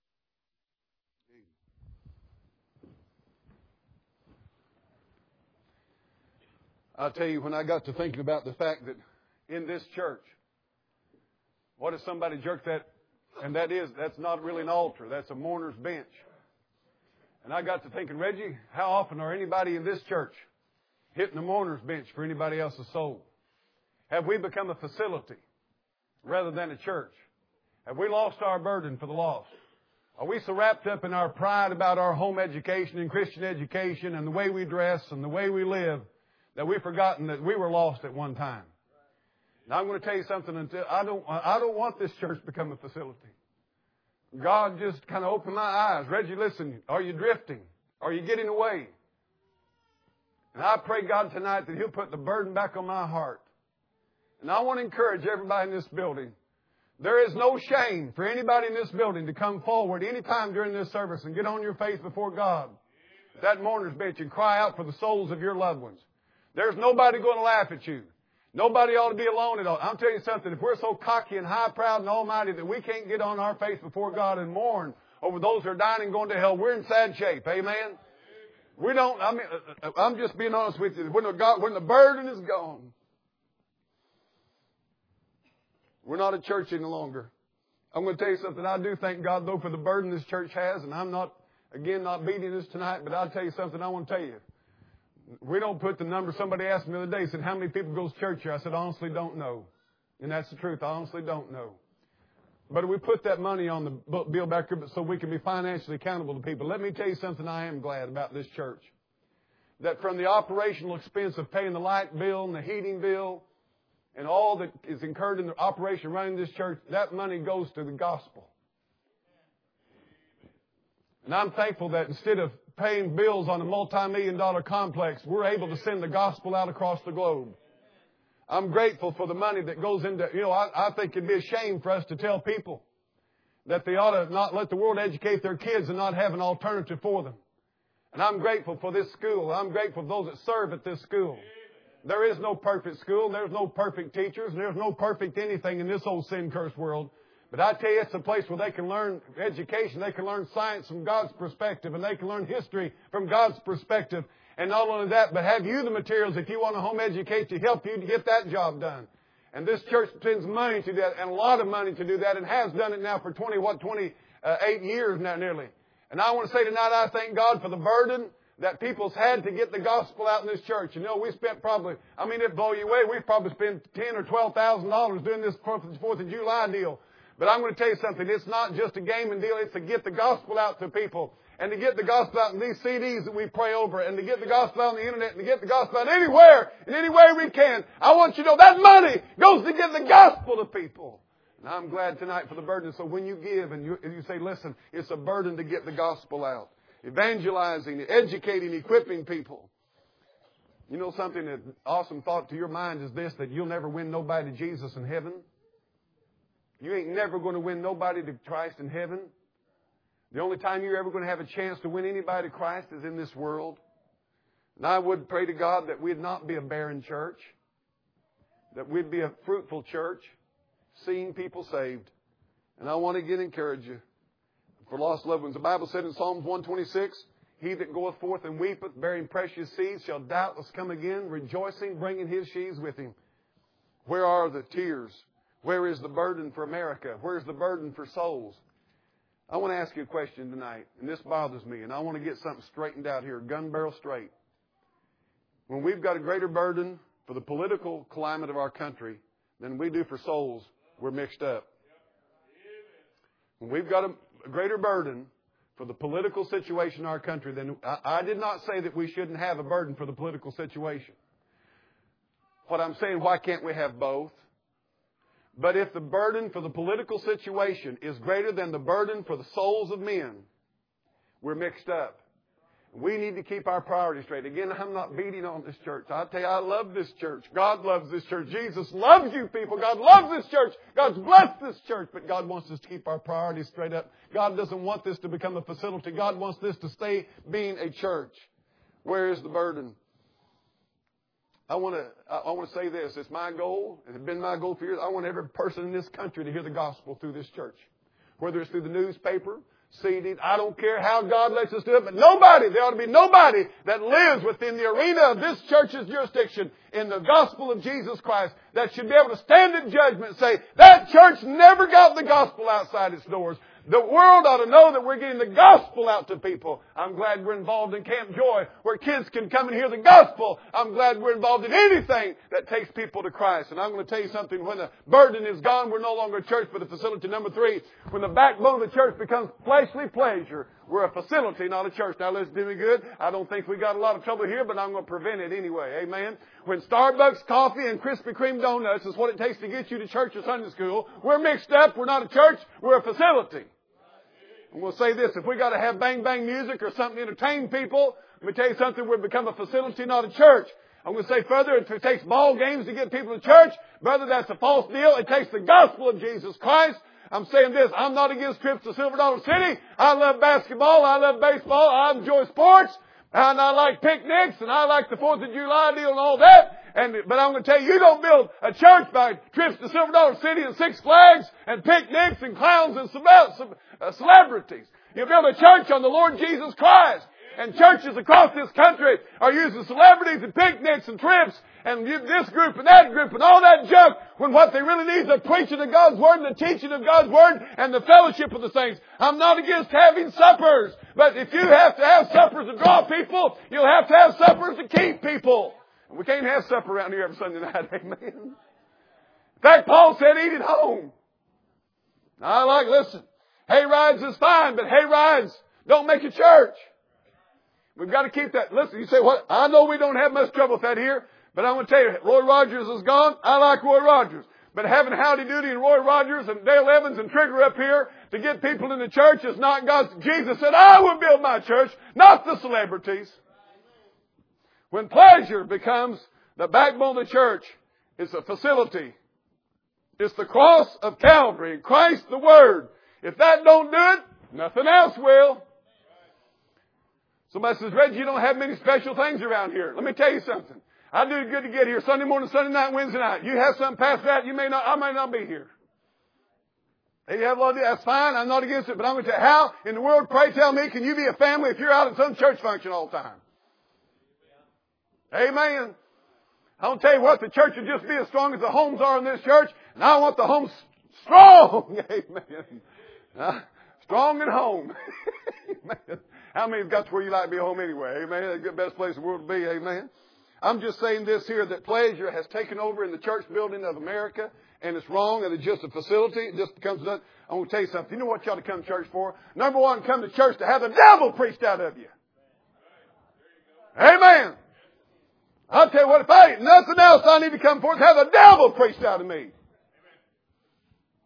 I'll tell you, when I got to thinking about the fact that in this church, what if somebody jerked that, and that's not really an altar, that's a mourner's bench. And I got to thinking, Reggie, how often are anybody in this church hitting the mourner's bench for anybody else's soul? Have we become a facility rather than a church? Have we lost our burden for the lost? Are we so wrapped up in our pride about our home education and Christian education and the way we dress and the way we live that we've forgotten that we were lost at one time? Now I'm going to tell you something. I don't want this church to become a facility. God just kind of opened my eyes. Reggie, listen, are you drifting? Are you getting away? And I pray God tonight that He'll put the burden back on my heart. And I want to encourage everybody in this building. There is no shame for anybody in this building to come forward any time during this service and get on your face before God, that mourner's bench, and cry out for the souls of your loved ones. There's nobody going to laugh at you. Nobody ought to be alone at all. I'm telling you something. If we're so cocky and high, proud and almighty that we can't get on our face before God and mourn over those who are dying and going to hell, we're in sad shape. Amen? We don't, I'm just being honest with you. When the burden is gone, we're not a church any longer. I'm going to tell you something. I do thank God, though, for the burden this church has. And I'm not beating this tonight, but I'll tell you something I want to tell you. We don't put the number. Somebody asked me the other day, said, how many people goes to church here? I said, I honestly don't know. And that's the truth. I honestly don't know. But we put that money on the bill back here so we can be financially accountable to people. Let me tell you something I am glad about this church. That from the operational expense of paying the light bill and the heating bill and all that is incurred in the operation running this church, that money goes to the gospel. And I'm thankful that instead of paying bills on a multi-million-dollar complex, we're able to send the gospel out across the globe. I'm grateful for the money that goes into, I think it'd be a shame for us to tell people that they ought to not let the world educate their kids and not have an alternative for them. And I'm grateful for this school. I'm grateful for those that serve at this school. There is no perfect school. There's no perfect teachers. There's no perfect anything in this old sin-cursed world. But I tell you, it's a place where they can learn education. They can learn science from God's perspective. And they can learn history from God's perspective. And not only that, but have you the materials if you want to home educate to help you to get that job done. And this church spends money to do that, and a lot of money to do that, and has done it now for 28 years now nearly. And I want to say tonight, I thank God for the burden that people's had to get the gospel out in this church. We spent probably, it blow you away, we've probably spent $10,000 or $12,000 doing this 4th of July deal. But I'm going to tell you something, it's not just a gaming deal, it's to get the gospel out to people. And to get the gospel out in these CDs that we pray over, and to get the gospel out on the internet, and to get the gospel out anywhere, in any way we can. I want you to know that money goes to get the gospel to people. And I'm glad tonight for the burden. So when you give and you say, listen, it's a burden to get the gospel out. evangelizing, educating, equipping people. You know something, that awesome thought to your mind is this, that you'll never win nobody to Jesus in heaven. You ain't never going to win nobody to Christ in heaven. The only time you're ever going to have a chance to win anybody to Christ is in this world. And I would pray to God that we'd not be a barren church, that we'd be a fruitful church, seeing people saved. And I want to again encourage you for lost loved ones. The Bible said in Psalms 126, He that goeth forth and weepeth, bearing precious seeds, shall doubtless come again, rejoicing, bringing his sheaves with him. Where are the tears? Where is the burden for America? Where's the burden for souls? I want to ask you a question tonight, and this bothers me, and I want to get something straightened out here, gun barrel straight. When we've got a greater burden for the political climate of our country than we do for souls, we're mixed up. When we've got a greater burden for the political situation in our country, then I did not say that we shouldn't have a burden for the political situation. What I'm saying, why can't we have both? But if the burden for the political situation is greater than the burden for the souls of men, we're mixed up. We need to keep our priorities straight. Again, I'm not beating on this church. I tell you, I love this church. God loves this church. Jesus loves you people. God loves this church. God's blessed this church. But God wants us to keep our priorities straight up. God doesn't want this to become a facility. God wants this to stay being a church. Where is the burden? I want to say this. It's my goal. It's been my goal for years. I want every person in this country to hear the gospel through this church. Whether it's through the newspaper, seated. I don't care how God lets us do it, but there ought to be nobody that lives within the arena of this church's jurisdiction in the gospel of Jesus Christ that should be able to stand in judgment and say, that church never got the gospel outside its doors. The world ought to know that we're getting the gospel out to people. I'm glad we're involved in Camp Joy, where kids can come and hear the gospel. I'm glad we're involved in anything that takes people to Christ. And I'm going to tell you something. When the burden is gone, we're no longer a church, but a facility. Number 3, when the backbone of the church becomes fleshly pleasure, we're a facility, not a church. Now listen to me good. I don't think we got a lot of trouble here, but I'm going to prevent it anyway. Amen. When Starbucks coffee and Krispy Kreme donuts is what it takes to get you to church or Sunday school, we're mixed up. We're not a church. We're a facility. And we'll say this, if we got to have bang bang music or something to entertain people, let me tell you something, we've become a facility, not a church. I'm going to say further, if it takes ball games to get people to church, brother, that's a false deal. It takes the gospel of Jesus Christ. I'm saying this, I'm not against trips to Silver Dollar City. I love basketball, I love baseball, I enjoy sports, and I like picnics, and I like the 4th of July deal and all that. But I'm going to tell you, you don't build a church by trips to Silver Dollar City and Six Flags and picnics and clowns and celebrities. You build a church on the Lord Jesus Christ. And churches across this country are using celebrities and picnics and trips and this group and that group and all that junk, when what they really need is the preaching of God's Word and the teaching of God's Word and the fellowship of the saints. I'm not against having suppers, but if you have to have suppers to draw people, you'll have to have suppers to keep people. And we can't have supper around here every Sunday night, amen. In fact, Paul said, eat at home. Listen, hay rides is fine, but hay rides don't make a church. We've got to keep that. Listen, you say, what? I know we don't have much trouble with that here, but I'm going to tell you, Roy Rogers is gone. I like Roy Rogers. But having Howdy Doody and Roy Rogers and Dale Evans and Trigger up here to get people in the church is not God's. Jesus said, I will build my church, not the celebrities. When pleasure becomes the backbone of the church, it's a facility. It's the cross of Calvary, Christ the Word. If that don't do it, nothing else will. Somebody says, Reggie, you don't have many special things around here. Let me tell you something. I do good to get here Sunday morning, Sunday night, Wednesday night. You have something past that, I may not be here. Hey, you have a lot of that's fine. I'm not against it, but I'm going to tell you, how in the world, pray tell me, can you be a family if you're out at some church function all the time? Amen. I'll tell you what, the church will just be as strong as the homes are in this church, and I want the homes strong. Amen. Strong at home. Amen. How many have got to where you like to be home anyway? Amen. That's the best place in the world to be. Amen. I'm just saying this here, that pleasure has taken over in the church building of America, and it's wrong, and it's just a facility. It just becomes nothing. I'm going to tell you something. You know what you ought to come to church for? Number one, come to church to have the devil preached out of you. Amen. I'll tell you what, if I ain't nothing else I need to come for is have the devil preached out of me.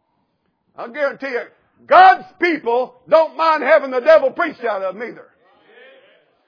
I'll guarantee you, God's people don't mind having the devil preached out of them either.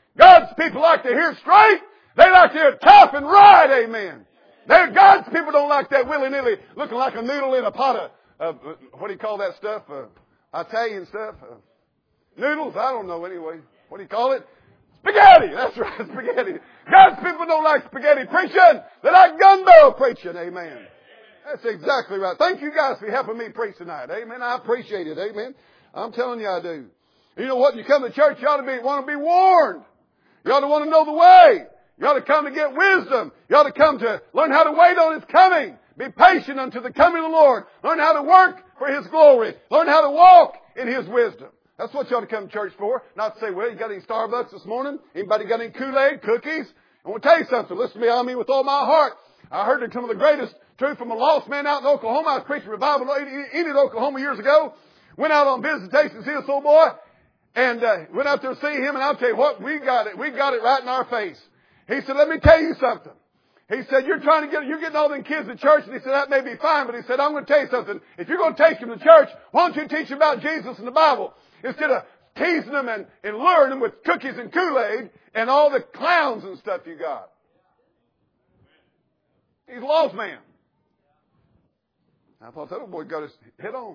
God's people like to hear straight. They like to hear tough and right. Amen. God's people don't like that willy-nilly looking like a noodle in a pot of what do you call that stuff? Italian stuff? Noodles? I don't know anyway. What do you call it? Spaghetti! That's right, spaghetti. God's people don't like spaghetti preaching. They like gumbo preaching. Amen. That's exactly right. Thank you guys for helping me preach tonight. Amen. I appreciate it. Amen. I'm telling you I do. You know what? You come to church, you ought to want to be warned. You ought to want to know the way. You ought to come to get wisdom. You ought to come to learn how to wait on His coming. Be patient until the coming of the Lord. Learn how to work for His glory. Learn how to walk in His wisdom. That's what you ought to come to church for. Not to say, well, you got any Starbucks this morning? Anybody got any Kool-Aid, cookies? I want to tell you something. Listen to me, I mean with all my heart. I heard some of the greatest truth from a lost man out in Oklahoma. I was preaching revival in Enid, Oklahoma years ago. Went out on visitation to see this old boy. And went out there to see him. And I'll tell you what, we got it. We got it right in our face. He said, let me tell you something. He said, you're getting all them kids to church. And he said, that may be fine. But he said, I'm going to tell you something. If you're going to take them to church, why don't you teach them about Jesus and the Bible? Instead of teasing them and luring them with cookies and Kool-Aid and all the clowns and stuff you got. He's a lost man. I thought that old boy got his head on.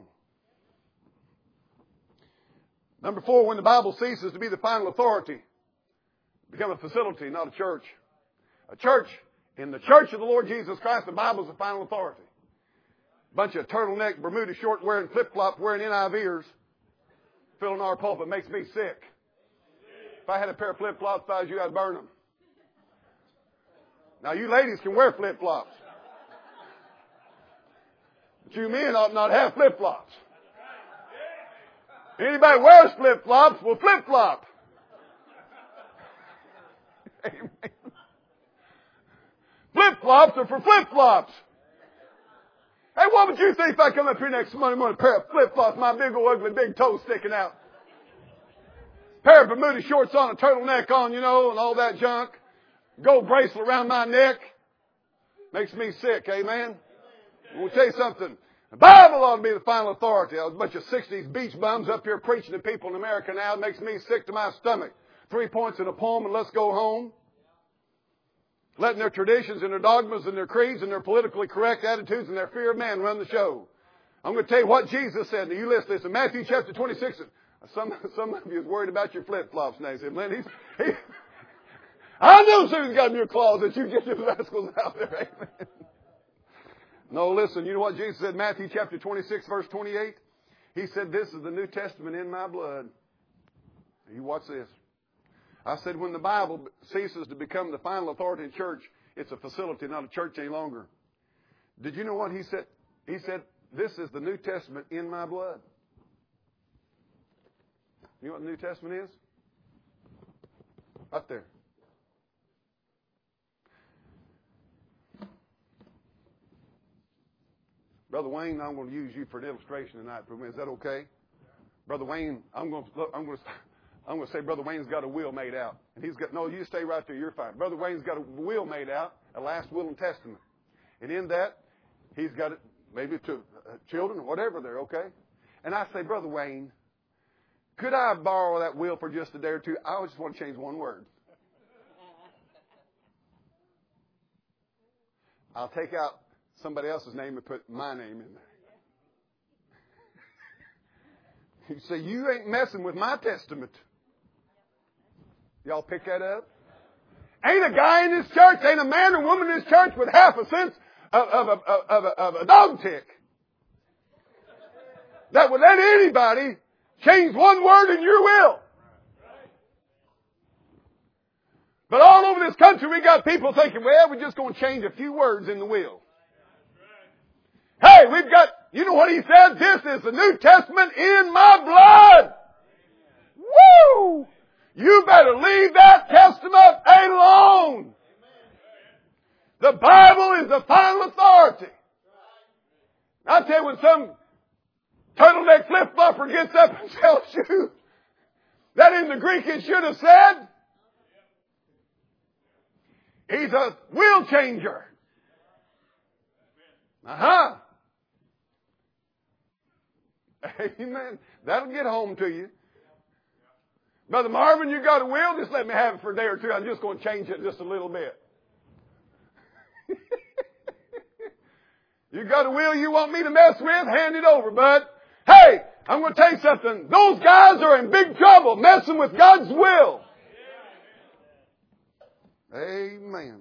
Number 4, when the Bible ceases to be the final authority, become a facility, not a church. A church, in the church of the Lord Jesus Christ, the Bible is the final authority. Bunch of turtleneck, Bermuda short wearing, flip-flop wearing NIV ears filling our pulpit makes me sick. If I had a pair of flip-flops, if I was you, I'd burn them. Now, you ladies can wear flip-flops. But you men ought not have flip-flops. Anybody wears flip-flops will flip-flop. Amen. Flip-flops are for flip-flops. Hey, what would you think if I come up here next Monday morning, a pair of flip-flops, my big old ugly big toes sticking out? Pair of Bermuda shorts on, a turtleneck on, and all that junk. Gold bracelet around my neck. Makes me sick, amen? We'll tell you something. The Bible ought to be the final authority. There's a bunch of 60s beach bums up here preaching to people in America now. It makes me sick to my stomach. 3 points in a poem and let's go home. Letting their traditions and their dogmas and their creeds and their politically correct attitudes and their fear of man run the show. I'm going to tell you what Jesus said. Now you listen to this in Matthew chapter 26. Some of you is worried about your flip-flops now. He said, Lynn, I know Susan's got in your closet. You get your rascals out there. Amen. No, listen, you know what Jesus said, Matthew chapter 26, verse 28? He said, this is the New Testament in my blood. You watch this. I said, when the Bible ceases to become the final authority in church, it's a facility, not a church any longer. Did you know what he said? He said, this is the New Testament in my blood. You know what the New Testament is? Up there. Brother Wayne, I'm going to use you for an illustration tonight. Is that okay? Brother Wayne, I'm going to say Brother Wayne's got a will made out. And he's got, no, you stay right there, you're fine. Brother Wayne's got a will made out, a last will and testament. And in that, he's got it maybe to children or whatever there, okay? And I say, Brother Wayne, could I borrow that will for just a day or two? I just want to change one word. I'll take out somebody else's name and put my name in there. You say, you ain't messing with my testament. Y'all pick that up? Ain't a guy in this church, ain't a man or woman in this church with half a sense of a dog tick that would let anybody change one word in your will. But all over this country, we got people thinking, well, we're just going to change a few words in the will. Hey, we've got, you know what he said? This is the New Testament in my blood. Woo! You better leave that testament alone. The Bible is the final authority. I tell you, when some turtleneck flip-flopper gets up and tells you that in the Greek it should have said, he's a will changer. Uh-huh. Amen. That'll get home to you. Brother Marvin, you got a will? Just let me have it for a day or two. I'm just going to change it just a little bit. You got a will you want me to mess with? Hand it over, bud. Hey, I'm going to tell you something. Those guys are in big trouble messing with God's will. Amen.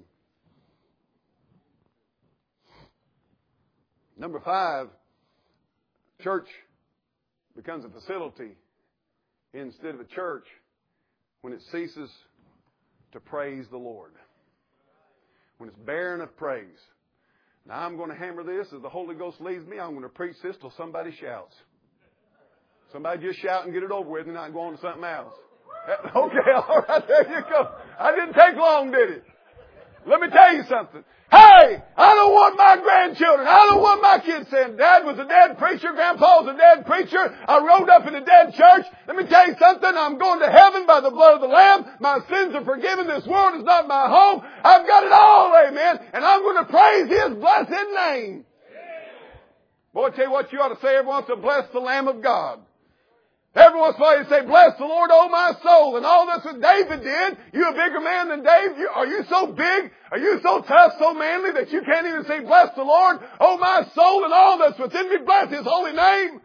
Number 5, church becomes a facility instead of a church when it ceases to praise the Lord. When it's barren of praise. Now I'm going to hammer this as the Holy Ghost leads me. I'm going to preach this till somebody shouts. Somebody just shout and get it over with and not go on to something else. Okay, all right, there you go. I didn't take long, did it? Let me tell you something. Hey, I don't want my grandchildren. I don't want my kids saying, Dad was a dead preacher. Grandpa was a dead preacher. I rode up in a dead church. Let me tell you something. I'm going to heaven by the blood of the Lamb. My sins are forgiven. This world is not my home. I've got it all, amen. And I'm going to praise His blessed name. Boy, I tell you what you ought to say every once in a while, bless the Lamb of God. Every once in a while you say, bless the Lord, oh my soul. And all that's what David did. You a bigger man than David? Are you so big? Are you so tough, so manly that you can't even say, bless the Lord, oh my soul, and all that's within me, bless His holy name?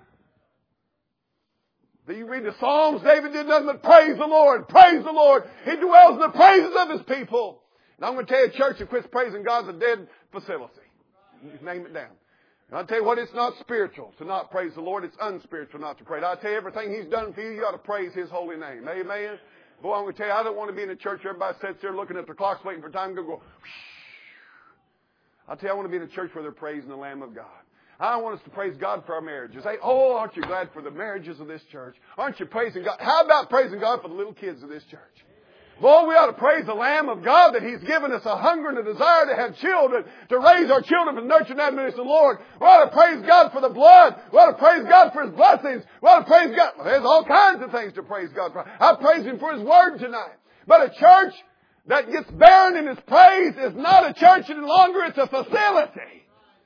Do you read the Psalms? David did nothing but praise the Lord. Praise the Lord. He dwells in the praises of His people. And I'm going to tell you, a church that quits praising God's a dead facility. You can name it down. And I'll tell you what, it's not spiritual to not praise the Lord. It's unspiritual not to praise. I'll tell you, everything He's done for you, you ought to praise His holy name. Amen? Boy, I'm going to tell you, I don't want to be in a church where everybody sits there looking at their clocks waiting for time to go. I'll tell you, I want to be in a church where they're praising the Lamb of God. I want us to praise God for our marriages. Hey, oh, aren't you glad for the marriages of this church? Aren't you praising God? How about praising God for the little kids of this church? Boy, we ought to praise the Lamb of God that He's given us a hunger and a desire to have children, to raise our children for the nurture and admonition of the Lord. We ought to praise God for the blood. We ought to praise God for His blessings. We ought to praise God. Well, there's all kinds of things to praise God for. I praise Him for His Word tonight. But a church that gets barren in its praise is not a church any longer. It's a facility.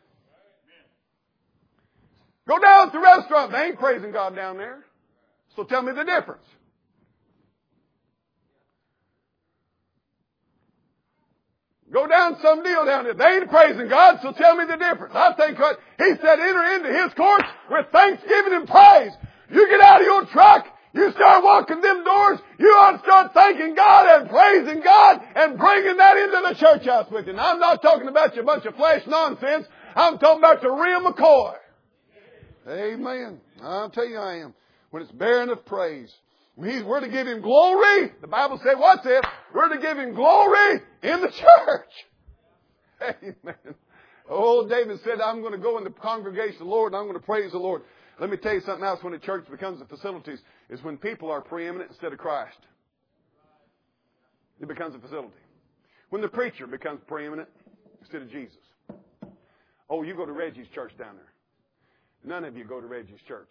Go down to the restaurant. They ain't praising God down there. So tell me the difference. Go down some deal down there. They ain't praising God, so tell me the difference. I think what He said, enter into His courts with thanksgiving and praise. You get out of your truck, you start walking them doors, you ought to start thanking God and praising God and bringing that into the church house with you. Now, I'm not talking about your bunch of flesh nonsense. I'm talking about the real McCoy. Amen. I'll tell you I am. When it's barren of praise. We're to give Him glory. The Bible said, what's it? We're to give Him glory in the church. Amen. Oh, David said, I'm going to go in the congregation of the Lord and I'm going to praise the Lord. Let me tell you something else when the church becomes a facility is when people are preeminent instead of Christ. It becomes a facility. When the preacher becomes preeminent instead of Jesus. Oh, you go to Reggie's church down there. None of you go to Reggie's church.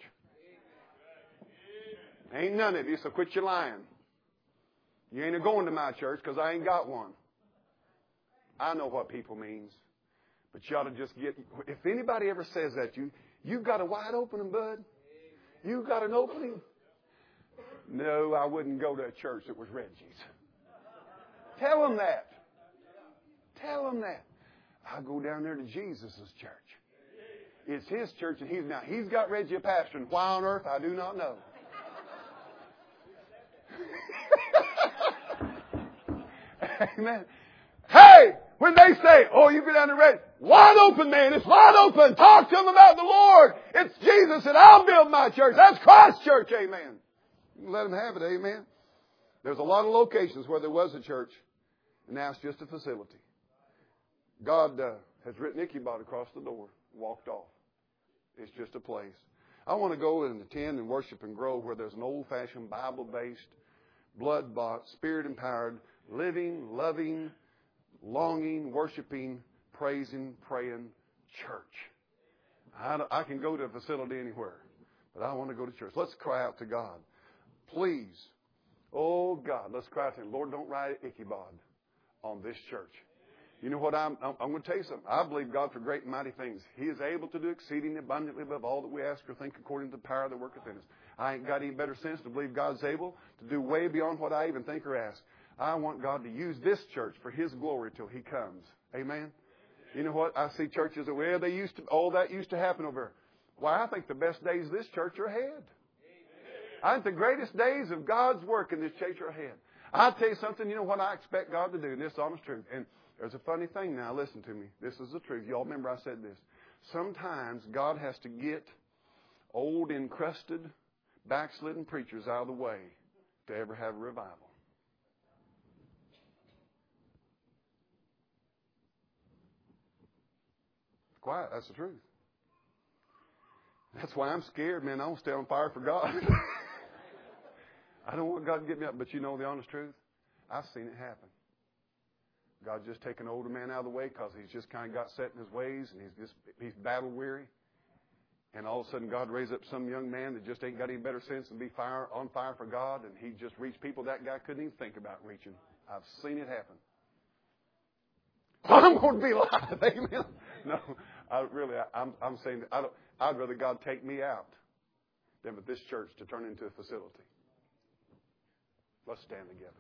Ain't none of you, so quit your lying. You ain't going to my church because I ain't got one. I know what people means. But you ought to just get... If anybody ever says that to you, you've got a wide opening, bud. You've got an opening. No, I wouldn't go to a church that was Reggie's. Tell them that. Tell them that. I go down there to Jesus' church. It's His church, and He's got Reggie a pastor, and why on earth, I do not know. Amen. Hey, when they say, oh, you go down to Reggie, wide open, man, it's wide open. Talk to them about the Lord. It's Jesus, and I'll build my church. That's Christ's church, amen. You can let them have it, amen. There's a lot of locations where there was a church, and now it's just a facility. God has written Ichabod across the door, walked off. It's just a place. I want to go and attend and worship and grow where there's an old-fashioned, Bible-based, blood-bought, Spirit-empowered, living, loving, longing, worshiping, praising, praying church. I can go to a facility anywhere, but I want to go to church. Let's cry out to God. Please, oh God, let's cry out to Him. Lord, don't write Ichabod on this church. You know what? I'm going to tell you something. I believe God for great and mighty things. He is able to do exceeding abundantly above all that we ask or think according to the power that worketh in us. I ain't got any better sense to believe God's able to do way beyond what I even think or ask. I want God to use this church for His glory till He comes. Amen? You know what? I see churches that, well, all that used to happen over there. Why, I think the best days of this church are ahead. I think the greatest days of God's work in this church are ahead. I'll tell you something, you know what I expect God to do, and this is honest truth. And there's a funny thing now, listen to me. This is the truth. Y'all remember I said this. Sometimes God has to get old, encrusted, backslidden preachers out of the way to ever have a revival. Quiet, that's the truth. That's why I'm scared, man. I want to stay on fire for God. I don't want God to get me up, but you know the honest truth? I've seen it happen. God's just taken an older man out of the way because he's just kind of got set in his ways and he's battle weary. And all of a sudden God raised up some young man that just ain't got any better sense than be on fire for God, and he just reached people that guy couldn't even think about reaching. I've seen it happen. I'm going to be alive, amen. No, I'm saying that I'd rather God take me out than for this church to turn into a facility. Let's stand together.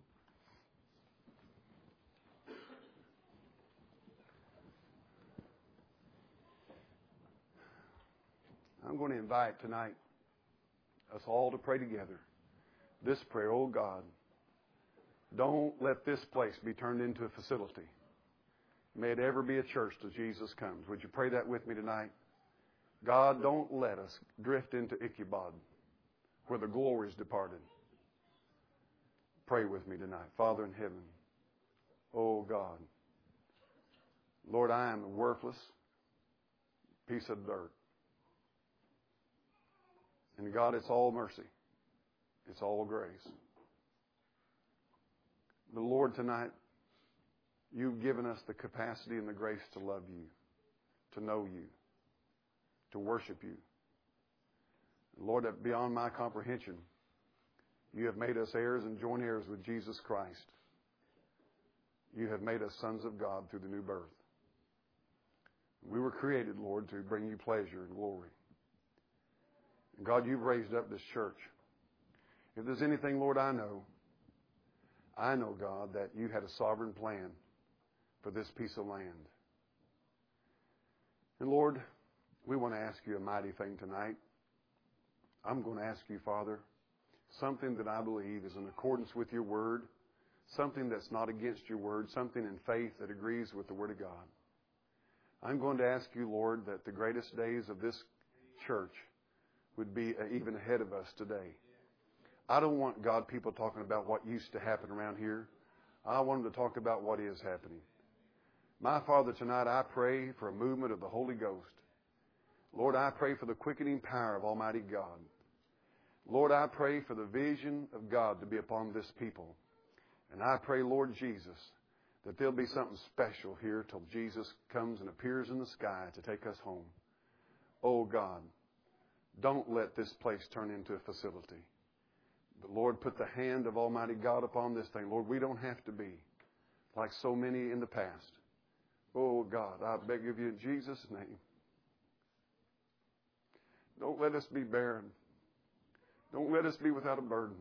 I'm going to invite tonight us all to pray together. This prayer, oh God, don't let this place be turned into a facility. May it ever be a church till Jesus comes. Would you pray that with me tonight? God, don't let us drift into Ichabod, where the glory is departed. Pray with me tonight. Father in heaven, oh God, Lord, I am a worthless piece of dirt. And God, it's all mercy. It's all grace. But Lord, tonight, you've given us the capacity and the grace to love you, to know you, to worship you. Lord, that beyond my comprehension, you have made us heirs and joint heirs with Jesus Christ. You have made us sons of God through the new birth. We were created, Lord, to bring you pleasure and glory. And God, you've raised up this church. If there's anything, Lord, I know, God, that you had a sovereign plan for this piece of land. And Lord, we want to ask you a mighty thing tonight. I'm going to ask you, Father, something that I believe is in accordance with your word, something that's not against your word, something in faith that agrees with the word of God. I'm going to ask you, Lord, that the greatest days of this church would be even ahead of us today. I don't want God people talking about what used to happen around here. I want them to talk about what is happening. My Father, tonight I pray for a movement of the Holy Ghost. Lord, I pray for the quickening power of Almighty God. Lord, I pray for the vision of God to be upon this people. And I pray, Lord Jesus, that there'll be something special here till Jesus comes and appears in the sky to take us home. Oh God, don't let this place turn into a facility. But Lord, put the hand of Almighty God upon this thing. Lord, we don't have to be like so many in the past. Oh God, I beg of you in Jesus' name. Don't let us be barren. Don't let us be without a burden.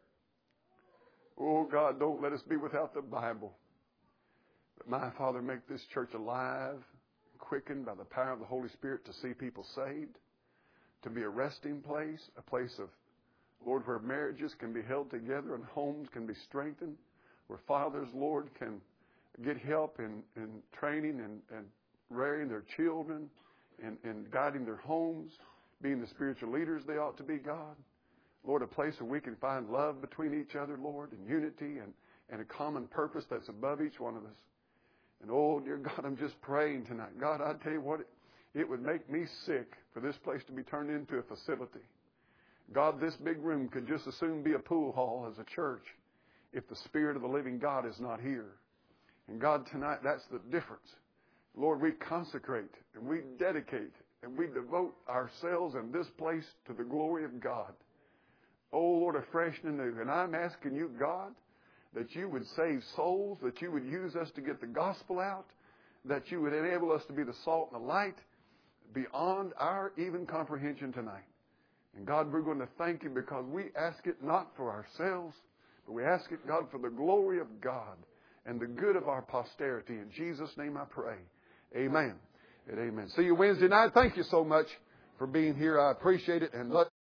Oh God, don't let us be without the Bible. But my Father, make this church alive, quickened by the power of the Holy Spirit to see people saved, to be a resting place, a place of, Lord, where marriages can be held together and homes can be strengthened, where fathers, Lord, can get help in training and rearing their children and guiding their homes, being the spiritual leaders they ought to be, God. Lord, a place where we can find love between each other, Lord, and unity and a common purpose that's above each one of us. And oh, dear God, I'm just praying tonight. God, I tell you what, it would make me sick for this place to be turned into a facility. God, this big room could just as soon be a pool hall as a church if the Spirit of the living God is not here. And God, tonight, that's the difference. Lord, we consecrate and we dedicate and we devote ourselves in this place to the glory of God. Oh, Lord, afresh and anew. And I'm asking you, God, that you would save souls, that you would use us to get the gospel out, that you would enable us to be the salt and the light beyond our even comprehension tonight. And God, we're going to thank you because we ask it not for ourselves, but we ask it, God, for the glory of God and the good of our posterity. In Jesus' name I pray. Amen and amen. See you Wednesday night. Thank you so much for being here. I appreciate it. And let